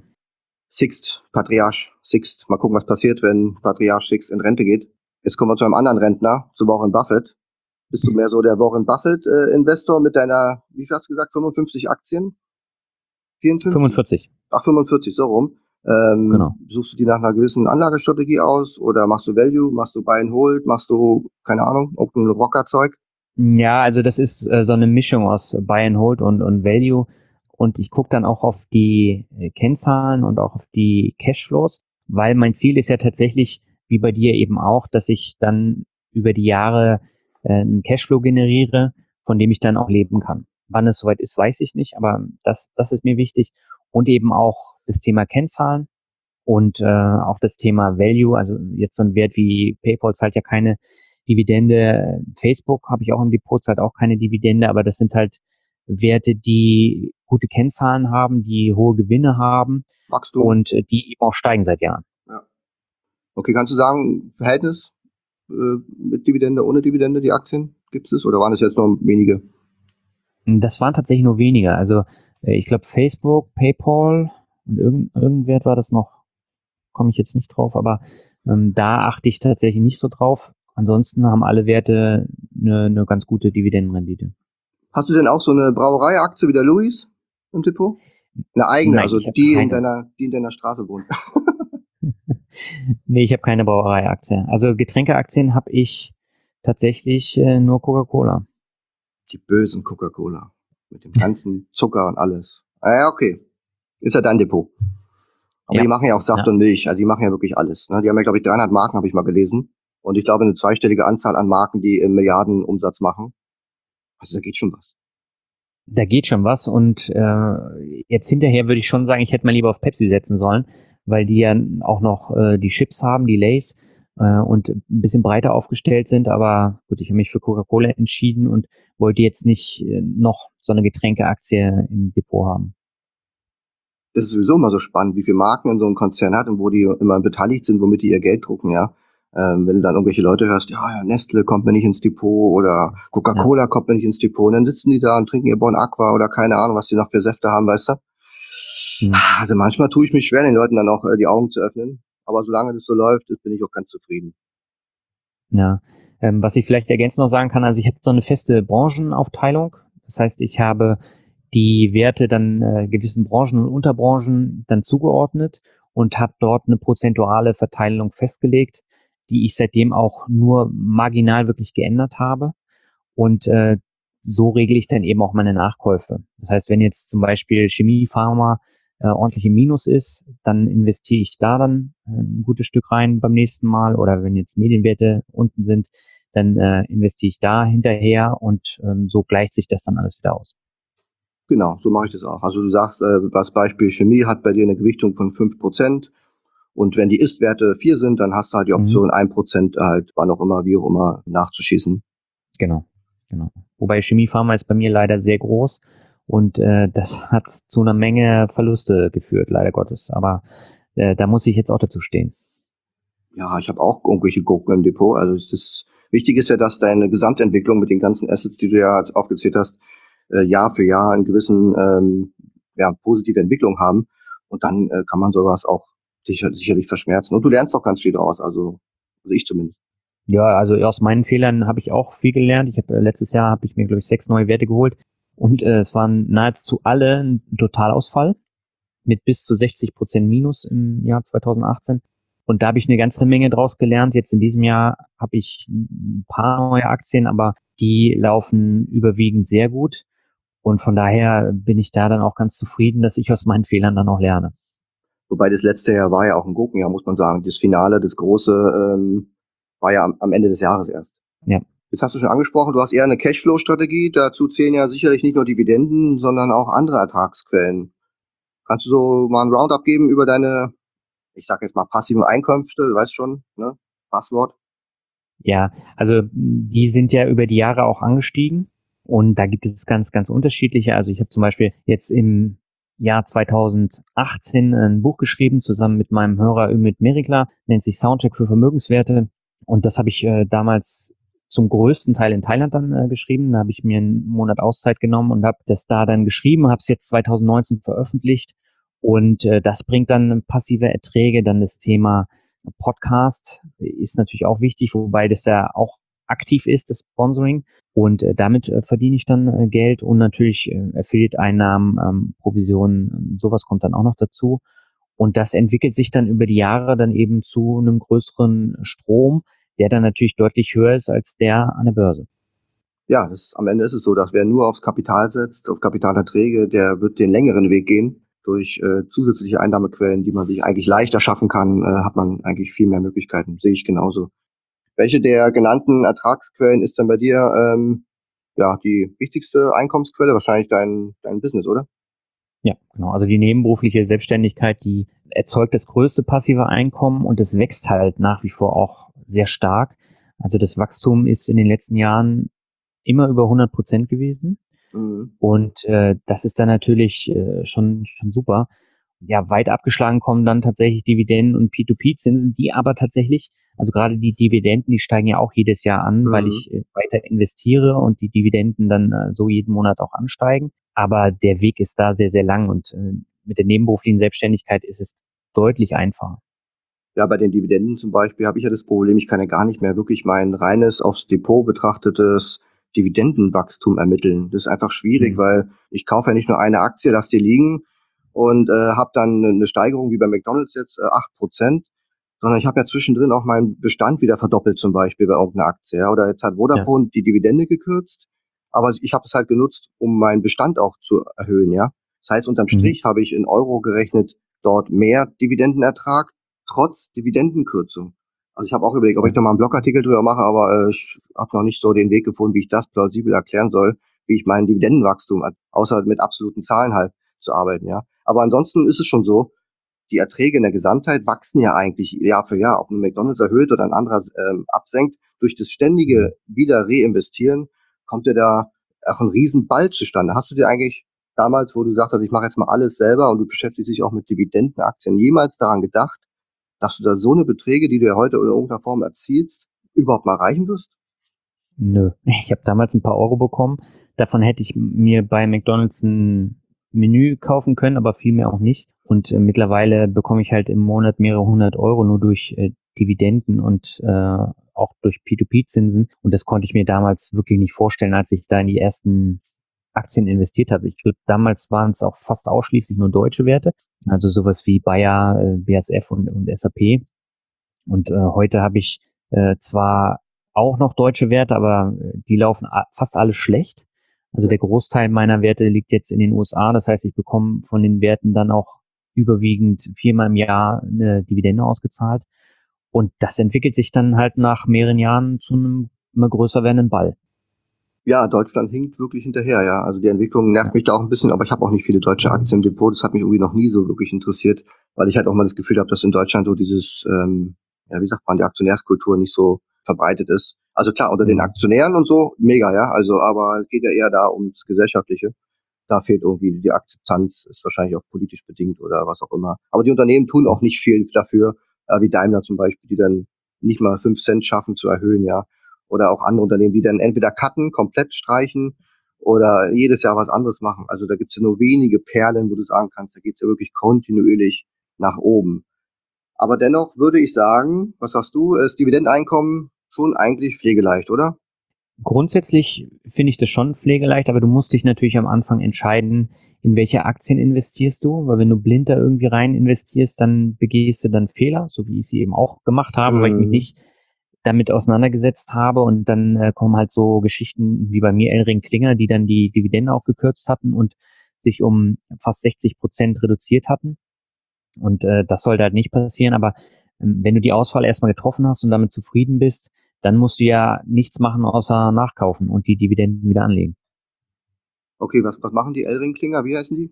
Sixt, Patriarch, Sixt. Mal gucken, was passiert, wenn Patriarch Sixt in Rente geht. Jetzt kommen wir zu einem anderen Rentner, zu Warren Buffett. Bist du mehr so der Warren Buffett-Investor äh, mit deiner, wie viel hast du gesagt, fünfundfünfzig Aktien? vierundfünfzig? fünfundvierzig, Ach, fünfundvierzig, so rum. Ähm, genau. suchst du die nach einer gewissen Anlagestrategie aus oder machst du Value, machst du Buy and Hold, machst du, keine Ahnung, irgendein Rockerzeug? Ja, also das ist äh, so eine Mischung aus Buy and Hold und, und Value. Und ich gucke dann auch auf die äh, Kennzahlen und auch auf die Cashflows, weil mein Ziel ist ja tatsächlich, wie bei dir eben auch, dass ich dann über die Jahre äh, einen Cashflow generiere, von dem ich dann auch leben kann. Wann es soweit ist, weiß ich nicht, aber das, das ist mir wichtig. Und eben auch das Thema Kennzahlen und äh, auch das Thema Value. Also jetzt so ein Wert wie PayPal zahlt ja keine Dividende. Facebook habe ich auch im Depot, zahlt auch keine Dividende, aber das sind halt Werte, die gute Kennzahlen haben, die hohe Gewinne haben Wachstum? und äh, die eben auch steigen seit Jahren. Ja. Okay, kannst du sagen, Verhältnis äh, mit Dividende, ohne Dividende, die Aktien? Gibt es? Oder waren es jetzt nur wenige? Das waren tatsächlich nur weniger. Also äh, ich glaube Facebook, PayPal und irgendein, irgendein Wert war das noch, komme ich jetzt nicht drauf, aber ähm, da achte ich tatsächlich nicht so drauf. Ansonsten haben alle Werte eine, eine ganz gute Dividendenrendite. Hast du denn auch so eine Brauereiaktie wie der Louis im Depot? Eine eigene, Nein, also ich habe die in keine. deiner, die in deiner Straße wohnt. Nee, ich habe keine Brauereiaktie. Also Getränkeaktien habe ich tatsächlich äh, nur Coca-Cola. Die bösen Coca-Cola. Mit dem ganzen Zucker und alles. Ah ja, okay. Ist ja dein Depot. Aber die Ja, machen ja auch Saft ja. und Milch. Also die machen ja wirklich alles. Ne? Die haben ja, glaube ich, dreihundert Marken, habe ich mal gelesen. Und ich glaube, eine zweistellige Anzahl an Marken, die im Milliardenumsatz machen. Also da geht schon was. Da geht schon was und äh, jetzt hinterher würde ich schon sagen, ich hätte mal lieber auf Pepsi setzen sollen, weil die ja auch noch äh, die Chips haben, die Lays äh, und ein bisschen breiter aufgestellt sind, aber gut, ich habe mich für Coca-Cola entschieden und wollte jetzt nicht äh, noch so eine Getränkeaktie im Depot haben. Das ist sowieso immer so spannend, wie viele Marken in so einem Konzern hat und wo die immer beteiligt sind, womit die ihr Geld drucken, ja. Ähm, wenn du dann irgendwelche Leute hörst, ja, ja, Nestle kommt mir nicht ins Depot oder Ja. Coca-Cola kommt mir nicht ins Depot, und dann sitzen die da und trinken ihr Bon Aqua oder keine Ahnung, was die noch für Säfte haben, weißt du? Hm. Also manchmal tue ich mich schwer, den Leuten dann auch äh, die Augen zu öffnen. Aber solange das so läuft, bin ich auch ganz zufrieden. Ja, ähm, was ich vielleicht ergänzend noch sagen kann, also ich habe so eine feste Branchenaufteilung. Das heißt, ich habe die Werte dann äh, gewissen Branchen und Unterbranchen dann zugeordnet und habe dort eine prozentuale Verteilung festgelegt, die ich seitdem auch nur marginal wirklich geändert habe. Und äh, so regle ich dann eben auch meine Nachkäufe. Das heißt, wenn jetzt zum Beispiel Chemie, Pharma äh, ordentlich im Minus ist, dann investiere ich da dann äh, ein gutes Stück rein beim nächsten Mal. Oder wenn jetzt Medienwerte unten sind, dann äh, investiere ich da hinterher und ähm, so gleicht sich das dann alles wieder aus. Genau, so mache ich das auch. Also du sagst, äh, das Beispiel Chemie hat bei dir eine Gewichtung von fünf Prozent. Und wenn die Ist-Werte vier sind, dann hast du halt die Mhm. Option, ein Prozent halt, wann auch immer, wie auch immer, nachzuschießen. Genau, genau. Wobei Chemie, Pharma ist bei mir leider sehr groß und äh, das hat zu einer Menge Verluste geführt, leider Gottes. Aber äh, da muss ich jetzt auch dazu stehen. Ja, ich habe auch irgendwelche Gurken im Depot. Also das Wichtige ist ja, dass deine Gesamtentwicklung mit den ganzen Assets, die du ja jetzt aufgezählt hast, äh, Jahr für Jahr einen gewissen ähm, ja, positive Entwicklung haben. Und dann äh, kann man sowas auch sicher, sicherlich verschmerzen. Und du lernst auch ganz viel draus. Also, also ich zumindest. Ja, also aus meinen Fehlern habe ich auch viel gelernt. Ich habe äh, letztes Jahr habe ich mir glaube ich sechs neue Werte geholt und äh, es waren nahezu alle ein Totalausfall mit bis zu sechzig Prozent Minus im Jahr zweitausendachtzehn. Und da habe ich eine ganze Menge draus gelernt. Jetzt in diesem Jahr habe ich ein paar neue Aktien, aber die laufen überwiegend sehr gut. Und von daher bin ich da dann auch ganz zufrieden, dass ich aus meinen Fehlern dann auch lerne. Wobei das letzte Jahr war ja auch ein Gurkenjahr, muss man sagen. Das Finale, das große, ähm, war ja am, am Ende des Jahres erst. Ja. Jetzt hast du schon angesprochen, du hast eher eine Cashflow-Strategie. Dazu zählen ja sicherlich nicht nur Dividenden, sondern auch andere Ertragsquellen. Kannst du so mal ein Roundup geben über deine, ich sag jetzt mal, passiven Einkünfte? Du weißt schon, ne? Passwort. Ja, also die sind ja über die Jahre auch angestiegen und da gibt es ganz, ganz unterschiedliche. Also ich habe zum Beispiel jetzt im Jahr zweitausendachtzehn ein Buch geschrieben, zusammen mit meinem Hörer Ümit Merikla, nennt sich Soundtrack für Vermögenswerte. Und das habe ich äh, damals zum größten Teil in Thailand dann äh, geschrieben. Da habe ich mir einen Monat Auszeit genommen und habe das da dann geschrieben, habe es jetzt zweitausendneunzehn veröffentlicht. Und äh, das bringt dann passive Erträge, dann das Thema Podcast ist natürlich auch wichtig, wobei das ja auch aktiv ist, das Sponsoring. Und äh, damit äh, verdiene ich dann äh, Geld und natürlich äh, Affiliate-Einnahmen, ähm, Provisionen, ähm, sowas kommt dann auch noch dazu. Und das entwickelt sich dann über die Jahre dann eben zu einem größeren Strom, der dann natürlich deutlich höher ist als der an der Börse. Ja, das, am Ende ist es so, dass wer nur aufs Kapital setzt, auf Kapitalerträge, der wird den längeren Weg gehen. Durch äh, zusätzliche Einnahmequellen, die man sich eigentlich leichter schaffen kann, äh, hat man eigentlich viel mehr Möglichkeiten. Sehe ich genauso. Welche der genannten Ertragsquellen ist denn bei dir ähm, ja die wichtigste Einkommensquelle? Wahrscheinlich dein, dein Business, oder? Ja, genau. Also die nebenberufliche Selbstständigkeit, die erzeugt das größte passive Einkommen und es wächst halt nach wie vor auch sehr stark. Also das Wachstum ist in den letzten Jahren immer über hundert Prozent gewesen. Mhm. Und äh, das ist dann natürlich äh, schon, schon super. Ja, weit abgeschlagen kommen dann tatsächlich Dividenden und P zwei P-Zinsen, die aber tatsächlich, also gerade die Dividenden, die steigen ja auch jedes Jahr an, weil Mhm. ich äh, weiter investiere und die Dividenden dann äh, so jeden Monat auch ansteigen. Aber der Weg ist da sehr, sehr lang und äh, mit der nebenberuflichen Selbstständigkeit ist es deutlich einfacher. Ja, bei den Dividenden zum Beispiel habe ich ja das Problem, ich kann ja gar nicht mehr wirklich mein reines aufs Depot betrachtetes Dividendenwachstum ermitteln. Das ist einfach schwierig, Mhm. weil ich kaufe ja nicht nur eine Aktie, lasse die liegen und äh, habe dann eine Steigerung wie bei McDonald's jetzt äh, acht Prozent, sondern ich habe ja zwischendrin auch meinen Bestand wieder verdoppelt zum Beispiel bei irgendeiner Aktie. Ja? Oder jetzt hat Ja. Vodafone die Dividende gekürzt, aber ich habe es halt genutzt, um meinen Bestand auch zu erhöhen. Ja, das heißt, unterm Mhm. Strich habe ich in Euro gerechnet dort mehr Dividendenertrag trotz Dividendenkürzung. Also ich habe auch überlegt, ob ich da mal einen Blogartikel drüber mache, aber äh, ich habe noch nicht so den Weg gefunden, wie ich das plausibel erklären soll, wie ich mein Dividendenwachstum, außer mit absoluten Zahlen halt zu arbeiten, ja. Aber ansonsten ist es schon so, die Erträge in der Gesamtheit wachsen ja eigentlich Jahr für Jahr. Ob ein McDonald's erhöht oder ein anderer ähm, absenkt, durch das ständige wieder reinvestieren kommt ja da auch ein Riesenball zustande. Hast du dir eigentlich damals, wo du sagtest, ich mache jetzt mal alles selber und du beschäftigst dich auch mit Dividendenaktien, jemals daran gedacht, dass du da so eine Beträge, die du ja heute in irgendeiner Form erzielst, überhaupt mal erreichen wirst? Nö, ich habe damals ein paar Euro bekommen. Davon hätte ich mir bei McDonald's ein Menü kaufen können, aber viel mehr auch nicht. Und äh, mittlerweile bekomme ich halt im Monat mehrere hundert Euro nur durch äh, Dividenden und äh, auch durch P to P-Zinsen. Und das konnte ich mir damals wirklich nicht vorstellen, als ich da in die ersten Aktien investiert habe. Ich glaube, damals waren es auch fast ausschließlich nur deutsche Werte, also sowas wie Bayer, äh, B A S F und, und S A P. Und äh, heute habe ich äh, zwar auch noch deutsche Werte, aber äh, die laufen a- fast alle schlecht. Also der Großteil meiner Werte liegt jetzt in den U S A. Das heißt, ich bekomme von den Werten dann auch überwiegend viermal im Jahr eine Dividende ausgezahlt. Und das entwickelt sich dann halt nach mehreren Jahren zu einem immer größer werdenden Ball. Ja, Deutschland hinkt wirklich hinterher, ja. Also die Entwicklung nervt mich da auch ein bisschen, aber ich habe auch nicht viele deutsche Aktien im Depot. Das hat mich irgendwie noch nie so wirklich interessiert, weil ich halt auch mal das Gefühl habe, dass in Deutschland so dieses, ähm, ja, wie sagt man, die Aktionärskultur nicht so verbreitet ist. Also klar, unter den Mhm. Aktionären und so, mega, ja. Also, aber es geht ja eher da ums Gesellschaftliche. Da fehlt irgendwie die Akzeptanz, ist wahrscheinlich auch politisch bedingt oder was auch immer. Aber die Unternehmen tun auch nicht viel dafür, äh, wie Daimler zum Beispiel, die dann nicht mal fünf Cent schaffen zu erhöhen, ja. Oder auch andere Unternehmen, die dann entweder cutten, komplett streichen oder jedes Jahr was anderes machen. Also da gibt's ja nur wenige Perlen, wo du sagen kannst, da geht's ja wirklich kontinuierlich nach oben. Aber dennoch würde ich sagen, was sagst du, ist Dividendeneinkommen schon eigentlich pflegeleicht, oder? Grundsätzlich finde ich das schon pflegeleicht, aber du musst dich natürlich am Anfang entscheiden, in welche Aktien investierst du, weil wenn du blind da irgendwie rein investierst, dann begehst du dann Fehler, so wie ich sie eben auch gemacht habe, weil ich mich Mhm. nicht damit auseinandergesetzt habe und dann äh, kommen halt so Geschichten wie bei mir Elring Klinger, die dann die Dividende auch gekürzt hatten und sich um fast sechzig Prozent reduziert hatten. Und äh, das sollte halt nicht passieren. Aber ähm, wenn du die Auswahl erstmal getroffen hast und damit zufrieden bist, dann musst du ja nichts machen außer nachkaufen und die Dividenden wieder anlegen. Okay, was, was machen die Elring-Klinger? Wie heißen die?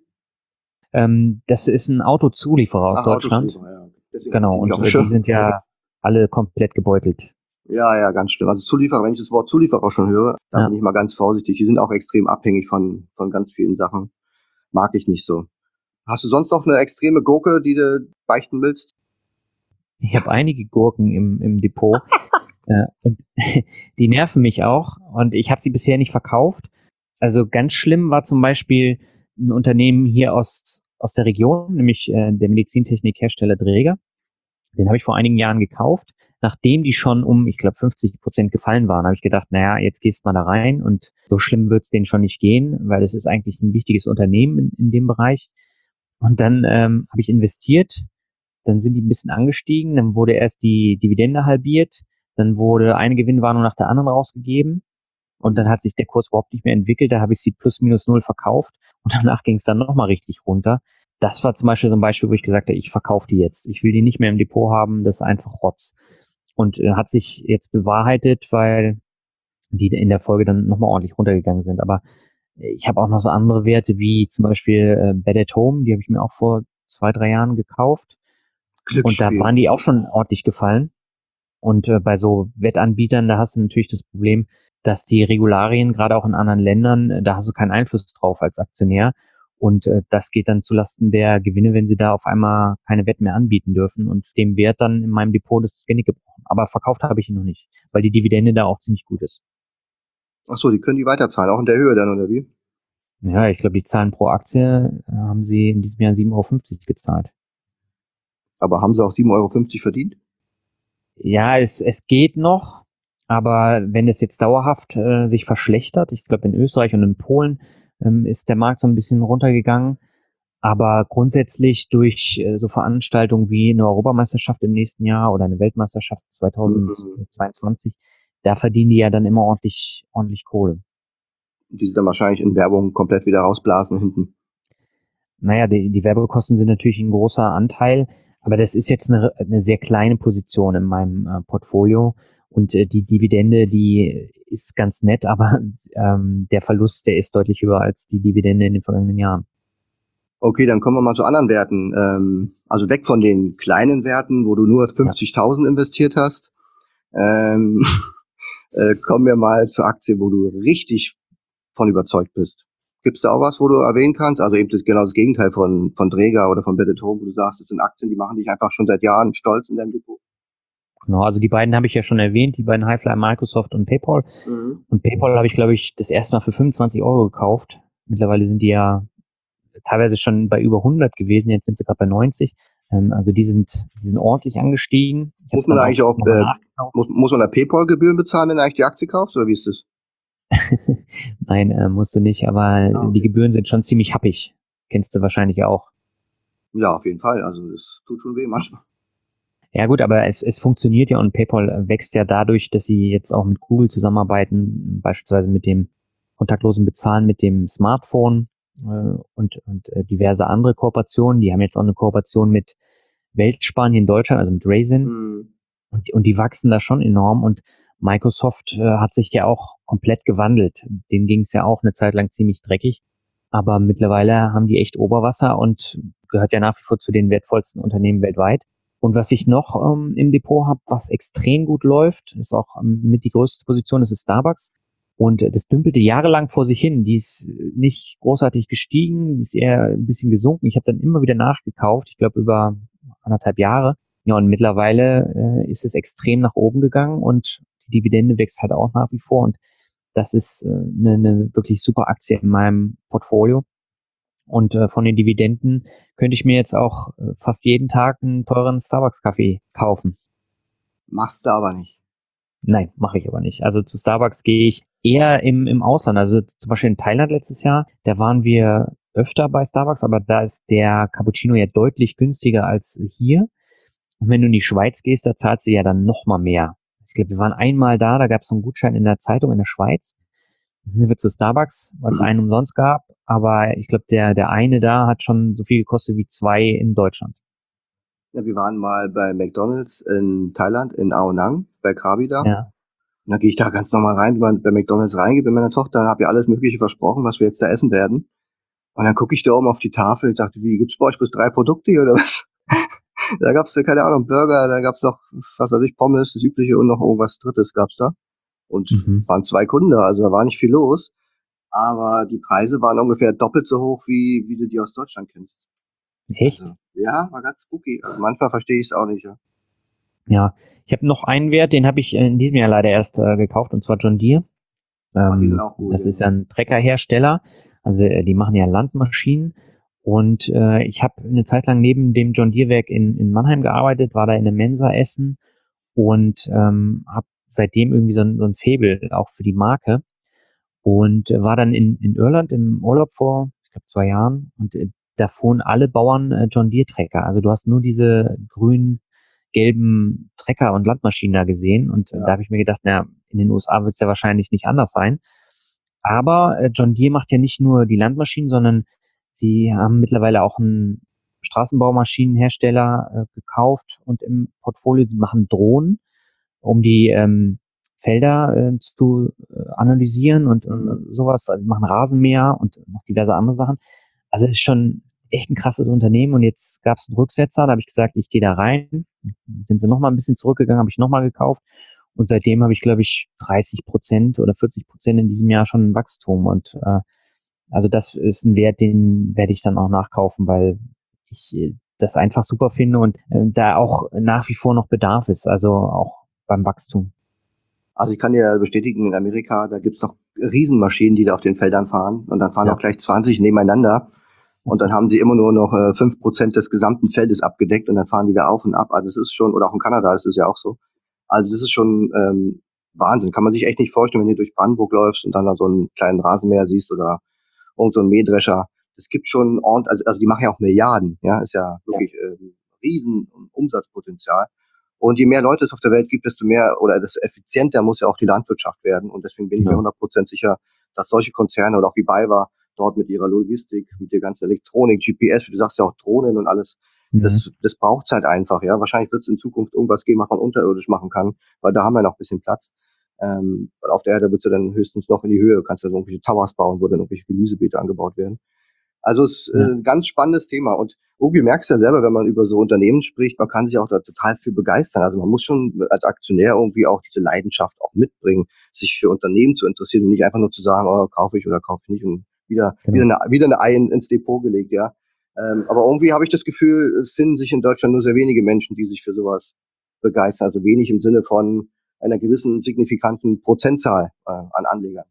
Ähm, das ist ein Autozulieferer aus Ach, Deutschland. Autozulieferer, ja. Deswegen habe ich Genau. die nicht Und auf dem äh, die Schirm. sind ja alle komplett gebeutelt. Ja, ja, ganz schlimm. Also Zulieferer, wenn ich das Wort Zulieferer schon höre, da bin Ja. ich mal ganz vorsichtig. Die sind auch extrem abhängig von, von ganz vielen Sachen. Mag ich nicht so. Hast du sonst noch eine extreme Gurke, die du beichten willst? Ich habe einige Gurken im, im Depot. Äh, und die nerven mich auch. Und ich habe sie bisher nicht verkauft. Also ganz schlimm war zum Beispiel ein Unternehmen hier aus, aus der Region, nämlich äh, der Medizintechnikhersteller Dräger. Den habe ich vor einigen Jahren gekauft. Nachdem die schon um, ich glaube, fünfzig Prozent gefallen waren, habe ich gedacht, naja, jetzt gehst du mal da rein und so schlimm wird es denen schon nicht gehen, weil es ist eigentlich ein wichtiges Unternehmen in, in dem Bereich. Und dann ähm, habe ich investiert, dann sind die ein bisschen angestiegen, dann wurde erst die Dividende halbiert, dann wurde eine Gewinnwarnung nach der anderen rausgegeben und dann Mhm. hat sich der Kurs überhaupt nicht mehr entwickelt, da habe ich sie plus minus null verkauft und danach ging es dann nochmal richtig runter. Das war zum Beispiel so ein Beispiel, wo ich gesagt habe, ich verkaufe die jetzt. Ich will die nicht mehr im Depot haben, das ist einfach Rotz. Und äh, hat sich jetzt bewahrheitet, weil die in der Folge dann nochmal ordentlich runtergegangen sind. Aber ich habe auch noch so andere Werte wie zum Beispiel äh, Bed at Home, die habe ich mir auch vor zwei, drei Jahren gekauft. Und da Glücksspiel. waren die auch schon ordentlich gefallen. Und äh, bei so Wettanbietern, da hast du natürlich das Problem, dass die Regularien, gerade auch in anderen Ländern, äh, da hast du keinen Einfluss drauf als Aktionär. Und äh, das geht dann zulasten der Gewinne, wenn sie da auf einmal keine Wetten mehr anbieten dürfen und dem Wert dann in meinem Depot das Genick gebrochen. Aber verkauft habe ich ihn noch nicht, weil die Dividende da auch ziemlich gut ist. Ach so, die können die weiterzahlen, auch in der Höhe dann, oder wie? Ja, ich glaube, die Zahlen pro Aktie äh, haben sie in diesem Jahr sieben Euro fünfzig gezahlt. Aber haben sie auch sieben Euro fünfzig verdient? Ja, es, es geht noch, aber wenn es jetzt dauerhaft äh, sich verschlechtert, ich glaube in Österreich und in Polen ähm, ist der Markt so ein bisschen runtergegangen, aber grundsätzlich durch äh, so Veranstaltungen wie eine Europameisterschaft im nächsten Jahr oder eine Weltmeisterschaft Mhm. zweitausendzweiundzwanzig, da verdienen die ja dann immer ordentlich, ordentlich Kohle. Die sie dann wahrscheinlich in Werbung komplett wieder rausblasen hinten. Naja, die, die Werbekosten sind natürlich ein großer Anteil, Aber das ist jetzt eine, eine sehr kleine Position in meinem äh, Portfolio und äh, die Dividende, die ist ganz nett, aber ähm, der Verlust, der ist deutlich höher als die Dividende in den vergangenen Jahren. Okay, dann kommen wir mal zu anderen Werten. Ähm, also weg von den kleinen Werten, wo du nur fünfzigtausend investiert hast. Ähm, äh, kommen wir mal zur Aktie, wo du richtig von überzeugt bist. Gibt es da auch was, wo du erwähnen kannst? Also eben das, genau das Gegenteil von, von Dräger oder von Bet at Home, wo du sagst, das sind Aktien, die machen dich einfach schon seit Jahren stolz in deinem Depot. Genau, also die beiden habe ich ja schon erwähnt, die beiden Highflyer, Microsoft und PayPal. Mhm. Und PayPal habe ich, glaube ich, das erste Mal für fünfundzwanzig Euro gekauft. Mittlerweile sind die ja teilweise schon bei über hundert gewesen, jetzt sind sie gerade bei neunzig. Ähm, also die sind, die sind ordentlich angestiegen. Ich habe Muss man dann da auch eigentlich auch, nochmal äh, nachgekauft. muss, muss man da PayPal-Gebühren bezahlen, wenn du eigentlich die Aktie kaufst, oder wie ist das? Nein, äh, musst du nicht, aber Ah, die okay. Gebühren sind schon ziemlich happig. Kennst du wahrscheinlich auch. Ja, auf jeden Fall. Also das tut schon weh manchmal. Ja gut, aber es, es funktioniert ja und PayPal wächst ja dadurch, dass sie jetzt auch mit Google zusammenarbeiten, beispielsweise mit dem kontaktlosen Bezahlen mit dem Smartphone äh, und, und äh, diverse andere Kooperationen. Die haben jetzt auch eine Kooperation mit Weltsparen hier in Deutschland, also mit Raisin. Mhm. Und, und die wachsen da schon enorm und Microsoft äh, hat sich ja auch komplett gewandelt. Denen ging es ja auch eine Zeit lang ziemlich dreckig, aber mittlerweile haben die echt Oberwasser und gehört ja nach wie vor zu den wertvollsten Unternehmen weltweit. Und was ich noch ähm, im Depot habe, was extrem gut läuft, ist auch ähm, mit die größte Position, das ist Starbucks. Und äh, das dümpelte jahrelang vor sich hin. Die ist äh, nicht großartig gestiegen, die ist eher ein bisschen gesunken. Ich habe dann immer wieder nachgekauft, ich glaube über anderthalb Jahre. Ja, und mittlerweile äh, ist es extrem nach oben gegangen und die Dividende wächst halt auch nach wie vor. Und das ist äh, eine, eine wirklich super Aktie in meinem Portfolio. Und äh, von den Dividenden könnte ich mir jetzt auch äh, fast jeden Tag einen teuren Starbucks-Kaffee kaufen. Machst du aber nicht. Nein, mache ich aber nicht. Also zu Starbucks gehe ich eher im, im Ausland. Also zum Beispiel in Thailand letztes Jahr, da waren wir öfter bei Starbucks, aber da ist der Cappuccino ja deutlich günstiger als hier. Und wenn du in die Schweiz gehst, da zahlst du ja dann noch mal mehr. Ich glaube, wir waren einmal da, da gab es so einen Gutschein in der Zeitung in der Schweiz. Dann sind wir zu Starbucks, weil es einen umsonst gab. Aber ich glaube, der, der eine da hat schon so viel gekostet wie zwei in Deutschland. Ja, wir waren mal bei McDonald's in Thailand, in Ao Nang, bei Krabi da. Und Ja. dann gehe ich da ganz normal rein, wie man bei McDonald's reingeht mit meiner Tochter, dann habe ich alles Mögliche versprochen, was wir jetzt da essen werden. Und dann gucke ich da oben auf die Tafel und dachte, wie, gibt's bei euch bloß drei Produkte hier oder was? Da gab's, keine Ahnung, Burger, da gab's noch, was weiß ich, Pommes, das Übliche und noch irgendwas Drittes gab's da. Und Mhm. waren zwei Kunden da, also da war nicht viel los. Aber die Preise waren ungefähr doppelt so hoch, wie, wie du die aus Deutschland kennst. Echt? Also, ja, war ganz spooky. Also manchmal verstehe ich es auch nicht, ja. Ja. Ich habe noch einen Wert, den habe ich in diesem Jahr leider erst äh, gekauft, und zwar John Deere. Ach, die sind Ähm, auch gut, das ja. ist ja ein Treckerhersteller. Also äh, die machen ja Landmaschinen. Und äh, ich habe eine Zeit lang neben dem John Deere Werk in, in Mannheim gearbeitet, war da in der Mensa essen und ähm, habe seitdem irgendwie so ein, so ein Faible auch für die Marke und äh, war dann in, in Irland im Urlaub vor, ich glaube, zwei Jahren und äh, da fuhren alle Bauern äh, John Deere Trecker. Also du hast nur diese grünen, gelben Trecker und Landmaschinen da gesehen und äh, da Ja. habe ich mir gedacht, na, in den U S A wird es ja wahrscheinlich nicht anders sein. Aber äh, John Deere macht ja nicht nur die Landmaschinen, sondern sie haben mittlerweile auch einen Straßenbaumaschinenhersteller äh, gekauft und im Portfolio, sie machen Drohnen, um die ähm, Felder äh, zu äh, analysieren und, und Mhm. sowas. Also sie machen Rasenmäher und noch diverse andere Sachen. Also es ist schon echt ein krasses Unternehmen und jetzt gab es einen Rücksetzer, da habe ich gesagt, ich gehe da rein. Sind sie noch mal ein bisschen zurückgegangen, habe ich noch mal gekauft und seitdem habe ich, glaube ich, dreißig Prozent oder vierzig Prozent in diesem Jahr schon Wachstum und äh, also das ist ein Wert, den werde ich dann auch nachkaufen, weil ich äh, das einfach super finde und äh, da auch nach wie vor noch Bedarf ist, also auch beim Wachstum. Also ich kann dir bestätigen, in Amerika, da gibt's noch Riesenmaschinen, die da auf den Feldern fahren. Und dann fahren Ja. auch gleich zwanzig nebeneinander. Und dann haben sie immer nur noch äh, fünf Prozent des gesamten Feldes abgedeckt und dann fahren die da auf und ab. Also das ist schon, oder auch in Kanada ist es ja auch so. Also das ist schon ähm, Wahnsinn. Kann man sich echt nicht vorstellen, wenn du durch Brandenburg läufst und dann da so einen kleinen Rasenmäher siehst oder irgend so einen Mähdrescher. Das gibt schon ordentlich, also, also die machen ja auch Milliarden, ja, ist ja Ja. wirklich ähm, riesen Umsatzpotenzial. Und je mehr Leute es auf der Welt gibt, desto mehr oder desto effizienter muss ja auch die Landwirtschaft werden. Und deswegen bin ich mir Genau. hundert Prozent sicher, dass solche Konzerne oder auch wie BayWa dort mit ihrer Logistik, mit der ganzen Elektronik, G P S, wie du sagst ja auch Drohnen und alles, Mhm. Das, das braucht's halt einfach, ja. Wahrscheinlich wird es in Zukunft irgendwas geben, was man unterirdisch machen kann, weil da haben wir noch ein bisschen Platz. Ähm, weil auf der Erde wird's ja dann höchstens noch in die Höhe, du kannst ja so irgendwelche Towers bauen, wo dann irgendwelche Gemüsebeete angebaut werden. Also es ist Ja. äh, ein ganz spannendes Thema und irgendwie merkst du ja selber, wenn man über so Unternehmen spricht, man kann sich auch da total für begeistern. Also man muss schon als Aktionär irgendwie auch diese Leidenschaft auch mitbringen, sich für Unternehmen zu interessieren und nicht einfach nur zu sagen, oh, kaufe ich oder kaufe ich nicht und wieder, wieder Genau. eine, wieder eine Ei in, ins Depot gelegt, ja. Ähm, aber irgendwie habe ich das Gefühl, es finden sich in Deutschland nur sehr wenige Menschen, die sich für sowas begeistern. Also wenig im Sinne von einer gewissen signifikanten Prozentzahl äh, an Anlegern.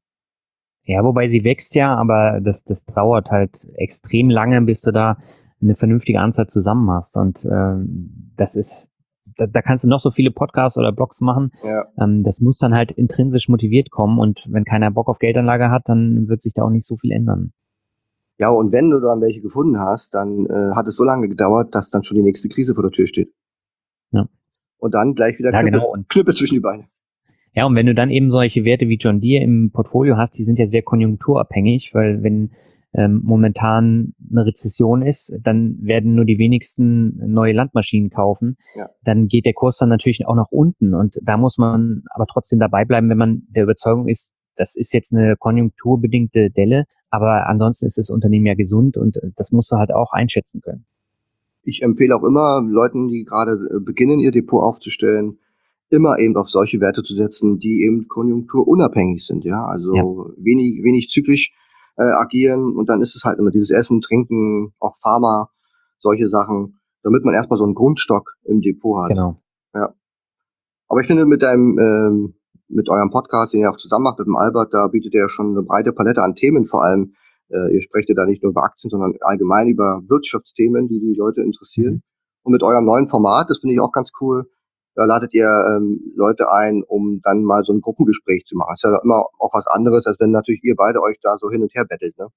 Ja, wobei sie wächst ja, aber das, das dauert halt extrem lange, bis du da eine vernünftige Anzahl zusammen hast. Und ähm, das ist, da, da kannst du noch so viele Podcasts oder Blogs machen. Ja. Ähm, das muss dann halt intrinsisch motiviert kommen. Und wenn keiner Bock auf Geldanlage hat, dann wird sich da auch nicht so viel ändern. Ja, und wenn du dann welche gefunden hast, dann äh, hat es so lange gedauert, dass dann schon die nächste Krise vor der Tür steht. Ja, Und dann gleich wieder ja Knüppel, genau. Und Knüppel zwischen die Beine. ja, und wenn du dann eben solche Werte wie John Deere im Portfolio hast, die sind ja sehr konjunkturabhängig, weil wenn ähm, momentan eine Rezession ist, dann werden nur die wenigsten neue Landmaschinen kaufen. Ja. Dann geht der Kurs dann natürlich auch nach unten. Und da muss man aber trotzdem dabei bleiben, wenn man der Überzeugung ist, das ist jetzt eine konjunkturbedingte Delle, aber ansonsten ist das Unternehmen ja gesund und das musst du halt auch einschätzen können. Ich empfehle auch immer Leuten, die gerade äh, beginnen, ihr Depot aufzustellen, immer eben auf solche Werte zu setzen, die eben konjunkturunabhängig sind, ja. Also Ja, wenig, wenig zyklisch äh, agieren und dann ist es halt immer dieses Essen, Trinken, auch Pharma, solche Sachen, damit man erstmal so einen Grundstock im Depot hat. genau. Ja. Aber ich finde, mit deinem, ähm, mit eurem Podcast, den ihr auch zusammen macht mit dem Albert, da bietet ihr ja schon eine breite Palette an Themen vor allem. Äh, ihr sprecht ja da nicht nur über Aktien, sondern allgemein über Wirtschaftsthemen, die die Leute Mhm. interessieren. Und mit eurem neuen Format, das finde ich auch ganz cool, da ladet ihr ähm, Leute ein, um dann mal so ein Gruppengespräch zu machen. Ist ja immer auch was anderes, als wenn natürlich ihr beide euch da so hin und her bettelt, ne?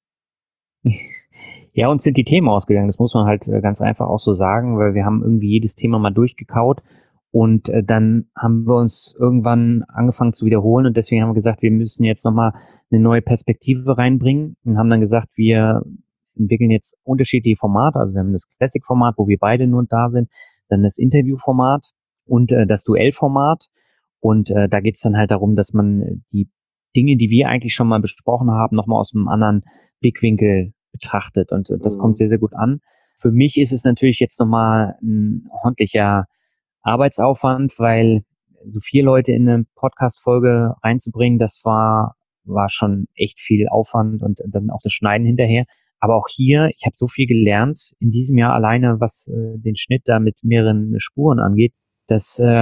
Ja, uns sind die Themen ausgegangen. Das muss man halt äh, ganz einfach auch so sagen, weil wir haben irgendwie jedes Thema mal durchgekaut und äh, dann haben wir uns irgendwann angefangen zu wiederholen und deswegen haben wir gesagt, wir müssen jetzt nochmal eine neue Perspektive reinbringen und haben dann gesagt, wir entwickeln jetzt unterschiedliche Formate. Also wir haben das Classic-Format, wo wir beide nur da sind, dann das Interview-Format und äh, das Duell-Format. Und äh, da geht es dann halt darum, dass man die Dinge, die wir eigentlich schon mal besprochen haben, nochmal aus einem anderen Blickwinkel betrachtet. Und äh, das kommt Mhm. sehr, sehr gut an. Für mich ist es natürlich jetzt nochmal ein ordentlicher Arbeitsaufwand, weil so vier Leute in eine Podcast-Folge reinzubringen, das war, war schon echt viel Aufwand und dann auch das Schneiden hinterher. Aber auch hier, ich habe so viel gelernt in diesem Jahr alleine, was äh, den Schnitt da mit mehreren Spuren angeht. Das äh,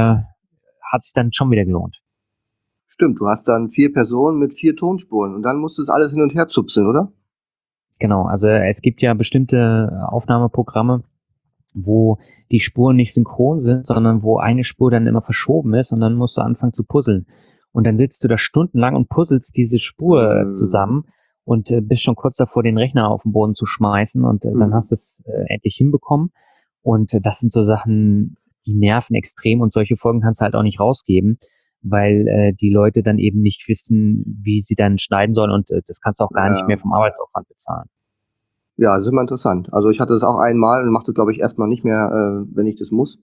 hat sich dann schon wieder gelohnt. Stimmt, du hast dann vier Personen mit vier Tonspuren und dann musst du das alles hin und her zupseln, oder? Genau, also es gibt ja bestimmte Aufnahmeprogramme, wo die Spuren nicht synchron sind, sondern wo eine Spur dann immer verschoben ist und dann musst du anfangen zu puzzeln. Und dann sitzt du da stundenlang und puzzelst diese Spur Mhm. zusammen und äh, bist schon kurz davor, den Rechner auf den Boden zu schmeißen und äh, dann Mhm. hast du es äh, endlich hinbekommen. Und äh, das sind so Sachen, die nerven extrem und solche Folgen kannst du halt auch nicht rausgeben, weil äh, die Leute dann eben nicht wissen, wie sie dann schneiden sollen und äh, das kannst du auch gar nicht mehr Ja. vom Arbeitsaufwand bezahlen. Ja, das ist immer interessant. Also ich hatte das auch einmal und mache das, glaube ich, erstmal nicht mehr, äh, wenn ich das muss.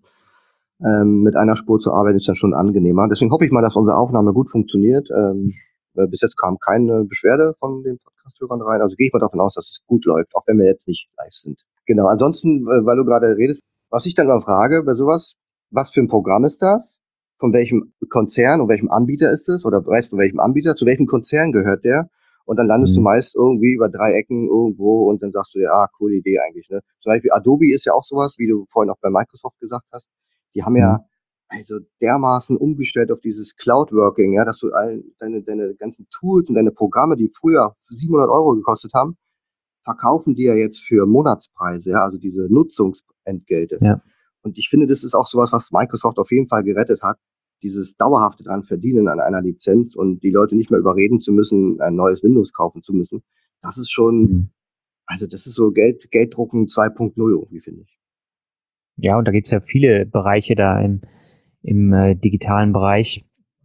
Ähm, mit einer Spur zu arbeiten ist dann schon angenehmer. Deswegen hoffe ich mal, dass unsere Aufnahme gut funktioniert. Ähm, äh, bis jetzt kam keine Beschwerde von den Podcast-Hörern rein. Also gehe ich mal davon aus, dass es gut läuft, auch wenn wir jetzt nicht live sind. Genau. Ansonsten, äh, weil du gerade redest, was ich dann mal frage bei sowas, was für ein Programm ist das? Von welchem Konzern und welchem Anbieter ist es? Oder weißt du, von welchem Anbieter? Zu welchem Konzern gehört der? Und dann landest du Mhm. meist irgendwie über drei Ecken irgendwo und dann sagst du, ja, ah, coole Idee eigentlich. Ne? Zum Beispiel Adobe ist ja auch sowas, wie du vorhin auch bei Microsoft gesagt hast. Die haben Mhm. ja also dermaßen umgestellt auf dieses Cloud-Working, ja, dass du all deine, deine ganzen Tools und deine Programme, die früher siebenhundert Euro gekostet haben, verkaufen die ja jetzt für Monatspreise, ja, also diese Nutzungsentgelte. Ja. Und ich finde, das ist auch sowas, was Microsoft auf jeden Fall gerettet hat, dieses dauerhafte dran verdienen an einer Lizenz und die Leute nicht mehr überreden zu müssen, ein neues Windows kaufen zu müssen. Das ist schon, Mhm. also das ist so Geld, Gelddrucken zwei Punkt null irgendwie, finde ich. Ja, und da gibt's ja viele Bereiche da im, im äh, digitalen Bereich,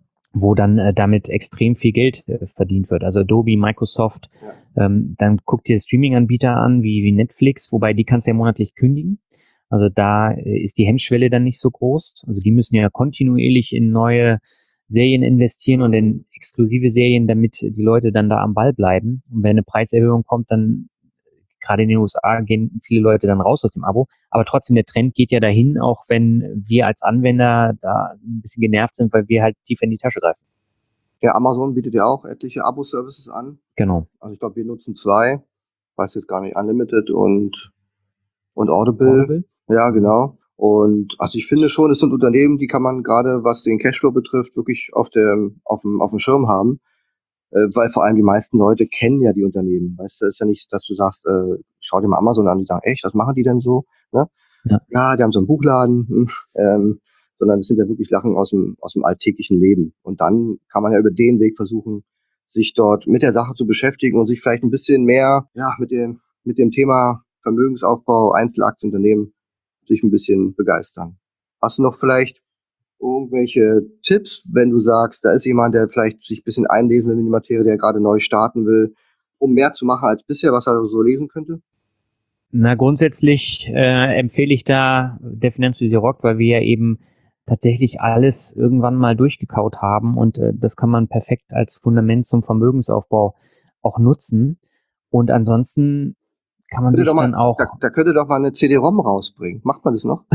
wo dann äh, damit extrem viel Geld äh, verdient wird. Also Adobe, Microsoft, Ja. ähm, dann guck dir Streaming-Anbieter an, wie, wie Netflix, wobei die kannst du ja monatlich kündigen. Also da äh, ist die Hemmschwelle dann nicht so groß. Also die müssen ja kontinuierlich in neue Serien investieren und in exklusive Serien, damit die Leute dann da am Ball bleiben. Und wenn eine Preiserhöhung kommt, dann gerade in den U S A gehen viele Leute dann raus aus dem Abo. Aber trotzdem, der Trend geht ja dahin, auch wenn wir als Anwender da ein bisschen genervt sind, weil wir halt tiefer in die Tasche greifen. Ja, Amazon bietet ja auch etliche Abo-Services an. Genau. Also ich glaube, wir nutzen zwei, weiß jetzt gar nicht, Unlimited und, und Audible. Audible? Ja, genau. Und also ich finde schon, es sind Unternehmen, die kann man gerade, was den Cashflow betrifft, wirklich auf dem, auf dem, auf dem Schirm haben. Äh, weil vor allem die meisten Leute kennen ja die Unternehmen. Weißt du, ist ja nicht, dass du sagst, äh, schau dir mal Amazon an, die sagen, echt, was machen die denn so? Ne? Ja. Ja, die haben so einen Buchladen, hm, ähm, sondern es sind ja wirklich Sachen aus dem, aus dem alltäglichen Leben. Und dann kann man ja über den Weg versuchen, sich dort mit der Sache zu beschäftigen und sich vielleicht ein bisschen mehr, ja, mit dem, mit dem Thema Vermögensaufbau, Einzelaktienunternehmen sich ein bisschen begeistern. Hast du noch vielleicht irgendwelche Tipps, wenn du sagst, da ist jemand, der vielleicht sich ein bisschen einlesen will in die Materie, der gerade neu starten will, um mehr zu machen als bisher, was er so lesen könnte? Na, grundsätzlich äh, empfehle ich da der Finanzvisier Rock, weil wir ja eben tatsächlich alles irgendwann mal durchgekaut haben und äh, das kann man perfekt als Fundament zum Vermögensaufbau auch nutzen. Und ansonsten kann man Könnte doch sich mal, dann auch da, da könnte doch mal eine C D-ROM rausbringen. Macht man das noch?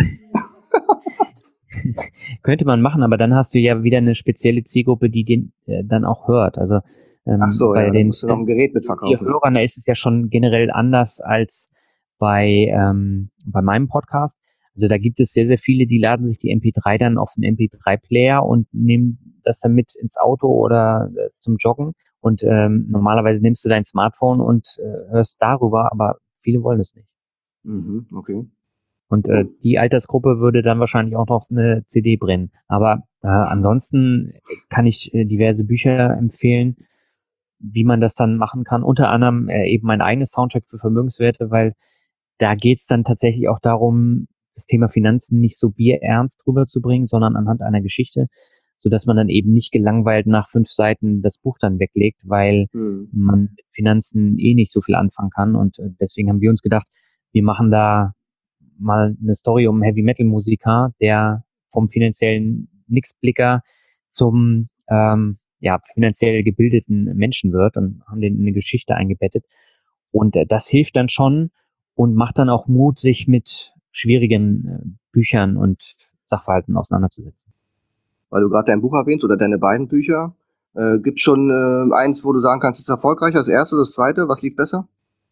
könnte man machen, aber dann hast du ja wieder eine spezielle Zielgruppe, die den äh, dann auch hört. Also Ach ähm, so, bei ja, dann den musst du noch ein Gerät vier mitverkaufen. Hörern, da ist es ja schon generell anders als bei, ähm, bei meinem Podcast. Also da gibt es sehr, sehr viele, die laden sich die M P drei dann auf einen M P drei Player und nehmen das dann mit ins Auto oder äh, zum Joggen. Und ähm, normalerweise nimmst du dein Smartphone und äh, hörst darüber, aber viele wollen es nicht. Mhm, okay. Und äh, Gut. die Altersgruppe würde dann wahrscheinlich auch noch eine C D brennen. Aber äh, ansonsten kann ich äh, diverse Bücher empfehlen, wie man das dann machen kann. Unter anderem äh, eben mein eigenes Soundtrack für Vermögenswerte, weil da geht's dann tatsächlich auch darum, das Thema Finanzen nicht so bierernst rüberzubringen, sondern anhand einer Geschichte, so dass man dann eben nicht gelangweilt nach fünf Seiten das Buch dann weglegt, weil Hm. man mit Finanzen eh nicht so viel anfangen kann. Und äh, deswegen haben wir uns gedacht, wir machen da mal eine Story um einen Heavy Metal Musiker, der vom finanziellen Nixblicker zum ähm, ja, finanziell gebildeten Menschen wird und haben den in eine Geschichte eingebettet. Und äh, das hilft dann schon und macht dann auch Mut, sich mit schwierigen äh, Büchern und Sachverhalten auseinanderzusetzen. Weil du gerade dein Buch erwähnst oder deine beiden Bücher. Äh, gibt schon äh, eins, wo du sagen kannst, es ist erfolgreicher, das erste, das zweite, was lief besser?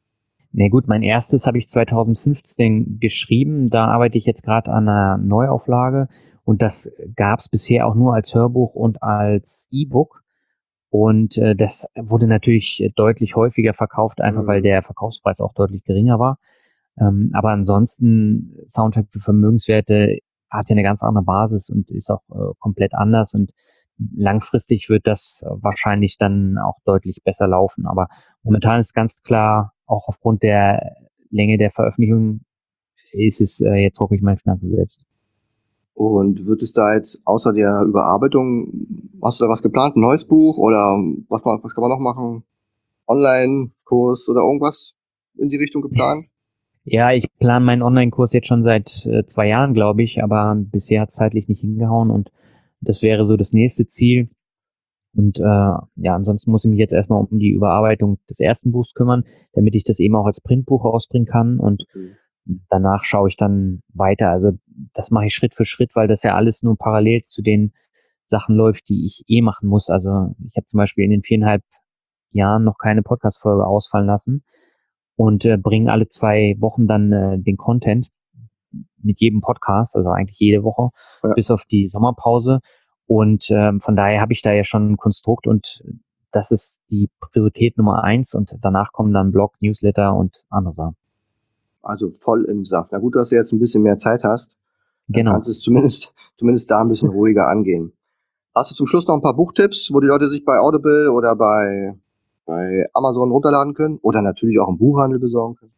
Na gut, mein erstes habe ich zwanzig fünfzehn geschrieben. Da arbeite ich jetzt gerade an einer Neuauflage und das gab es bisher auch nur als Hörbuch und als E-Book. Und äh, das wurde natürlich deutlich häufiger verkauft, einfach weil Hm. der Verkaufspreis auch deutlich geringer war. Ähm, aber ansonsten, Soundtrack für Vermögenswerte hat ja eine ganz andere Basis und ist auch äh, komplett anders und langfristig wird das wahrscheinlich dann auch deutlich besser laufen. Aber momentan ist ganz klar, auch aufgrund der Länge der Veröffentlichung ist es äh, jetzt hocke ich meine Finanzen selbst. Und wird es da jetzt außer der Überarbeitung, hast du da was geplant, ein neues Buch oder was, man, was kann man noch machen? Online-Kurs oder irgendwas in die Richtung geplant? Ja, ich plane meinen Online-Kurs jetzt schon seit äh, zwei Jahren, glaube ich, aber bisher hat es zeitlich nicht hingehauen und das wäre so das nächste Ziel. Und äh, ja, ansonsten muss ich mich jetzt erstmal um die Überarbeitung des ersten Buchs kümmern, damit ich das eben auch als Printbuch rausbringen kann. Und Mhm. danach schaue ich dann weiter. Also das mache ich Schritt für Schritt, weil das ja alles nur parallel zu den Sachen läuft, die ich eh machen muss. Also ich habe zum Beispiel in den viereinhalb Jahren noch keine Podcast-Folge ausfallen lassen und äh, bringe alle zwei Wochen dann äh, den Content mit jedem Podcast, also eigentlich jede Woche, Ja. bis auf die Sommerpause. Und ähm, von daher habe ich da ja schon ein Konstrukt und das ist die Priorität Nummer eins und danach kommen dann Blog, Newsletter und andere Sachen. Also voll im Saft. Na gut, dass du jetzt ein bisschen mehr Zeit hast. Dann Genau. kannst du es zumindest, zumindest da ein bisschen ruhiger angehen. Hast du zum Schluss noch ein paar Buchtipps, wo die Leute sich bei Audible oder bei, bei Amazon runterladen können? Oder natürlich auch im Buchhandel besorgen können?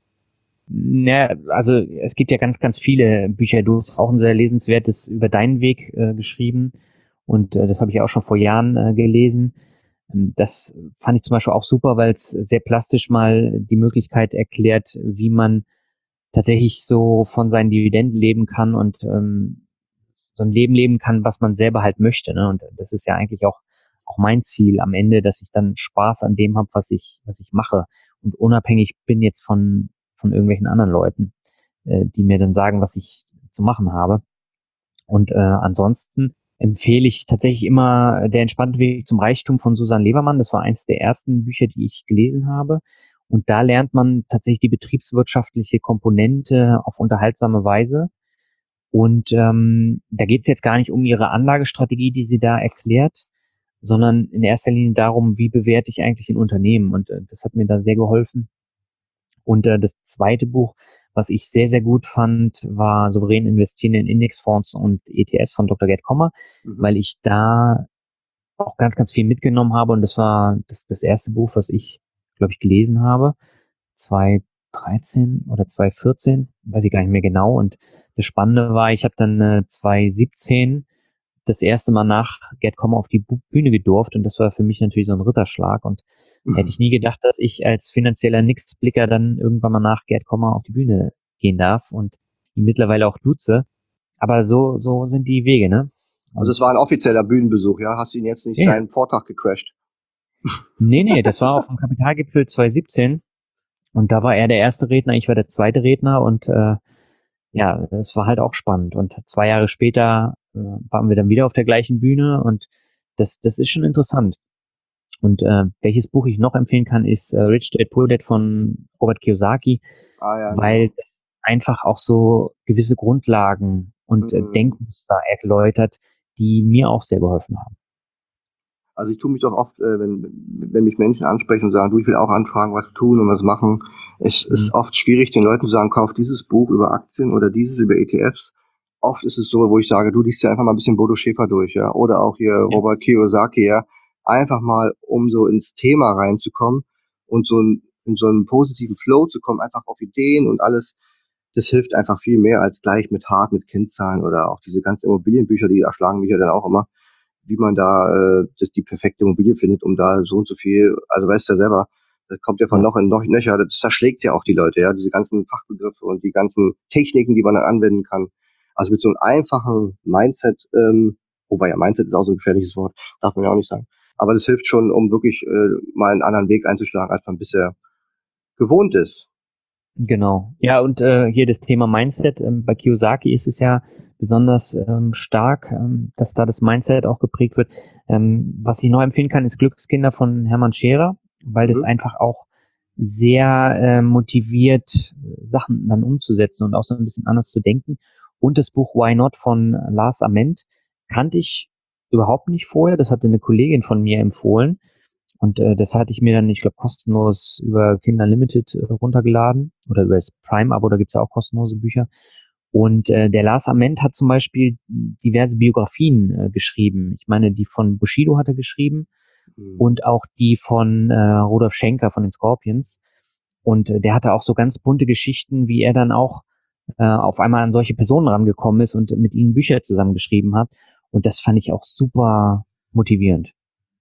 Ja, also es gibt ja ganz, ganz viele Bücher. Du hast auch ein sehr lesenswertes über deinen Weg äh, geschrieben und äh, das habe ich auch schon vor Jahren äh, gelesen. Ähm, Das fand ich zum Beispiel auch super, weil es sehr plastisch mal die Möglichkeit erklärt, wie man tatsächlich so von seinen Dividenden leben kann und ähm, so ein Leben leben kann, was man selber halt möchte. Ne? Und das ist ja eigentlich auch, auch mein Ziel am Ende, dass ich dann Spaß an dem habe, was ich, was ich mache und unabhängig bin jetzt von, von irgendwelchen anderen Leuten, äh, die mir dann sagen, was ich zu machen habe. Und äh, ansonsten empfehle ich tatsächlich immer Der entspannte Weg zum Reichtum von Susanne Lebermann. Das war eins der ersten Bücher, die ich gelesen habe. Und da lernt man tatsächlich die betriebswirtschaftliche Komponente auf unterhaltsame Weise. Und ähm, da geht es jetzt gar nicht um ihre Anlagestrategie, die sie da erklärt, sondern in erster Linie darum, wie bewerte ich eigentlich ein Unternehmen. Und äh, das hat mir da sehr geholfen. Und äh, das zweite Buch, was ich sehr, sehr gut fand, war Souverän investieren in Indexfonds und E T Fs von Doktor Gerd Kommer, mhm. weil ich da auch ganz, ganz viel mitgenommen habe. Und das war das, das erste Buch, was ich, glaube ich, gelesen habe. zwanzig dreizehn oder zwanzig vierzehn, weiß ich gar nicht mehr genau. Und das Spannende war, ich habe dann äh, zwanzig siebzehn das erste Mal nach Gerd Kommer auf die Bühne gedurft und das war für mich natürlich so ein Ritterschlag und mhm. hätte ich nie gedacht, dass ich als finanzieller Nixblicker dann irgendwann mal nach Gerd Kommer auf die Bühne gehen darf und ihn mittlerweile auch duze. Aber so, so sind die Wege, ne? Und also es war ein offizieller Bühnenbesuch, ja? Hast du ihn jetzt nicht ja. seinen Vortrag gecrashed? Nee, nee, das war auf dem Kapitalgipfel zwanzig siebzehn und da war er der erste Redner, ich war der zweite Redner und äh, ja, das war halt auch spannend. Und zwei Jahre später äh, waren wir dann wieder auf der gleichen Bühne und das, das ist schon interessant. Und äh, welches Buch ich noch empfehlen kann, ist äh, Rich Dad Poor Dad von Robert Kiyosaki, ah, ja, weil genau. das einfach auch so gewisse Grundlagen und mhm. äh, Denkmuster erläutert, die mir auch sehr geholfen haben. Also ich tue mich doch oft, äh, wenn, wenn mich Menschen ansprechen und sagen, du, ich will auch anfragen, was tun und was machen. Es mhm. ist oft schwierig, den Leuten zu sagen, kauf dieses Buch über Aktien oder dieses über E T Fs. Oft ist es so, wo ich sage, du liest ja einfach mal ein bisschen Bodo Schäfer durch, ja, oder auch hier ja. Robert Kiyosaki, ja, einfach mal, um so ins Thema reinzukommen und so ein, in so einen positiven Flow zu kommen, einfach auf Ideen und alles. Das hilft einfach viel mehr als gleich mit hart, mit Kennzahlen oder auch diese ganzen Immobilienbücher, die erschlagen mich ja dann auch immer, wie man da äh, das die perfekte Immobilie findet, um da so und so viel, also weißt du ja selber, das kommt ja von noch in noch Nöcher, das zerschlägt ja auch die Leute, ja, diese ganzen Fachbegriffe und die ganzen Techniken, die man dann anwenden kann. Also mit so einem einfachen Mindset, ähm, wobei ja Mindset ist auch so ein gefährliches Wort, darf man ja auch nicht sagen. Aber das hilft schon, um wirklich äh, mal einen anderen Weg einzuschlagen, als man bisher gewohnt ist. Genau. Ja, und äh, hier das Thema Mindset. Ähm, bei Kiyosaki ist es ja besonders ähm, stark, ähm, dass da das Mindset auch geprägt wird. Ähm, was ich noch empfehlen kann, ist Glückskinder von Hermann Scherer, weil mhm. das einfach auch sehr äh, motiviert, Sachen dann umzusetzen und auch so ein bisschen anders zu denken. Und das Buch Why Not von Lars Ament kannte ich überhaupt nicht vorher. Das hatte eine Kollegin von mir empfohlen. Und äh, das hatte ich mir dann, ich glaube, kostenlos über Kinder Limited äh, runtergeladen oder über das Prime-Abo, da gibt's ja auch kostenlose Bücher. Und äh, der Lars Ament hat zum Beispiel diverse Biografien äh, geschrieben. Ich meine, die von Bushido hat er geschrieben mhm. und auch die von äh, Rudolf Schenker von den Scorpions. Und äh, der hatte auch so ganz bunte Geschichten, wie er dann auch äh, auf einmal an solche Personen rangekommen ist und mit ihnen Bücher zusammengeschrieben hat. Und das fand ich auch super motivierend.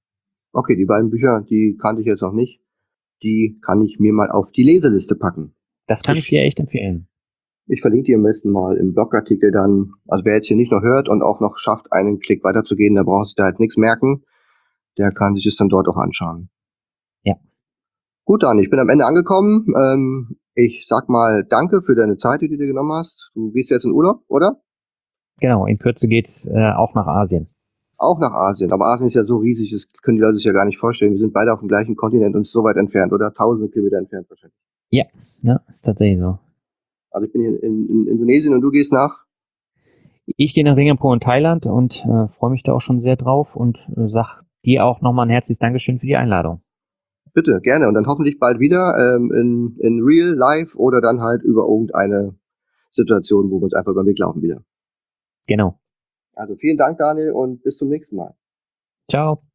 Okay, die beiden Bücher, die kannte ich jetzt noch nicht. Die kann ich mir mal auf die Leseliste packen. Das kann ich, ich dir echt empfehlen. Ich verlinke die am besten mal im Blogartikel dann. Also wer jetzt hier nicht noch hört und auch noch schafft, einen Klick weiterzugehen, der braucht sich da jetzt nichts merken. Der kann sich es dann dort auch anschauen. Ja. Gut, Dani, ich bin am Ende angekommen. Ähm, ich sag mal danke für deine Zeit, die du dir genommen hast. Du gehst jetzt in Urlaub, oder? Genau, in Kürze geht's äh, auch nach Asien. Auch nach Asien. Aber Asien ist ja so riesig, das können die Leute sich ja gar nicht vorstellen. Wir sind beide auf dem gleichen Kontinent und so weit entfernt, oder? Tausende Kilometer entfernt wahrscheinlich. Ja, ja, ist tatsächlich so. Also ich bin hier in, in Indonesien und du gehst nach? Ich gehe nach Singapur und Thailand und äh, freue mich da auch schon sehr drauf und äh, sag dir auch nochmal ein herzliches Dankeschön für die Einladung. Bitte, gerne. Und dann hoffentlich bald wieder ähm, in, in real, live oder dann halt über irgendeine Situation, wo wir uns einfach über den Weg laufen wieder. Genau. Also vielen Dank, Daniel, und bis zum nächsten Mal. Ciao.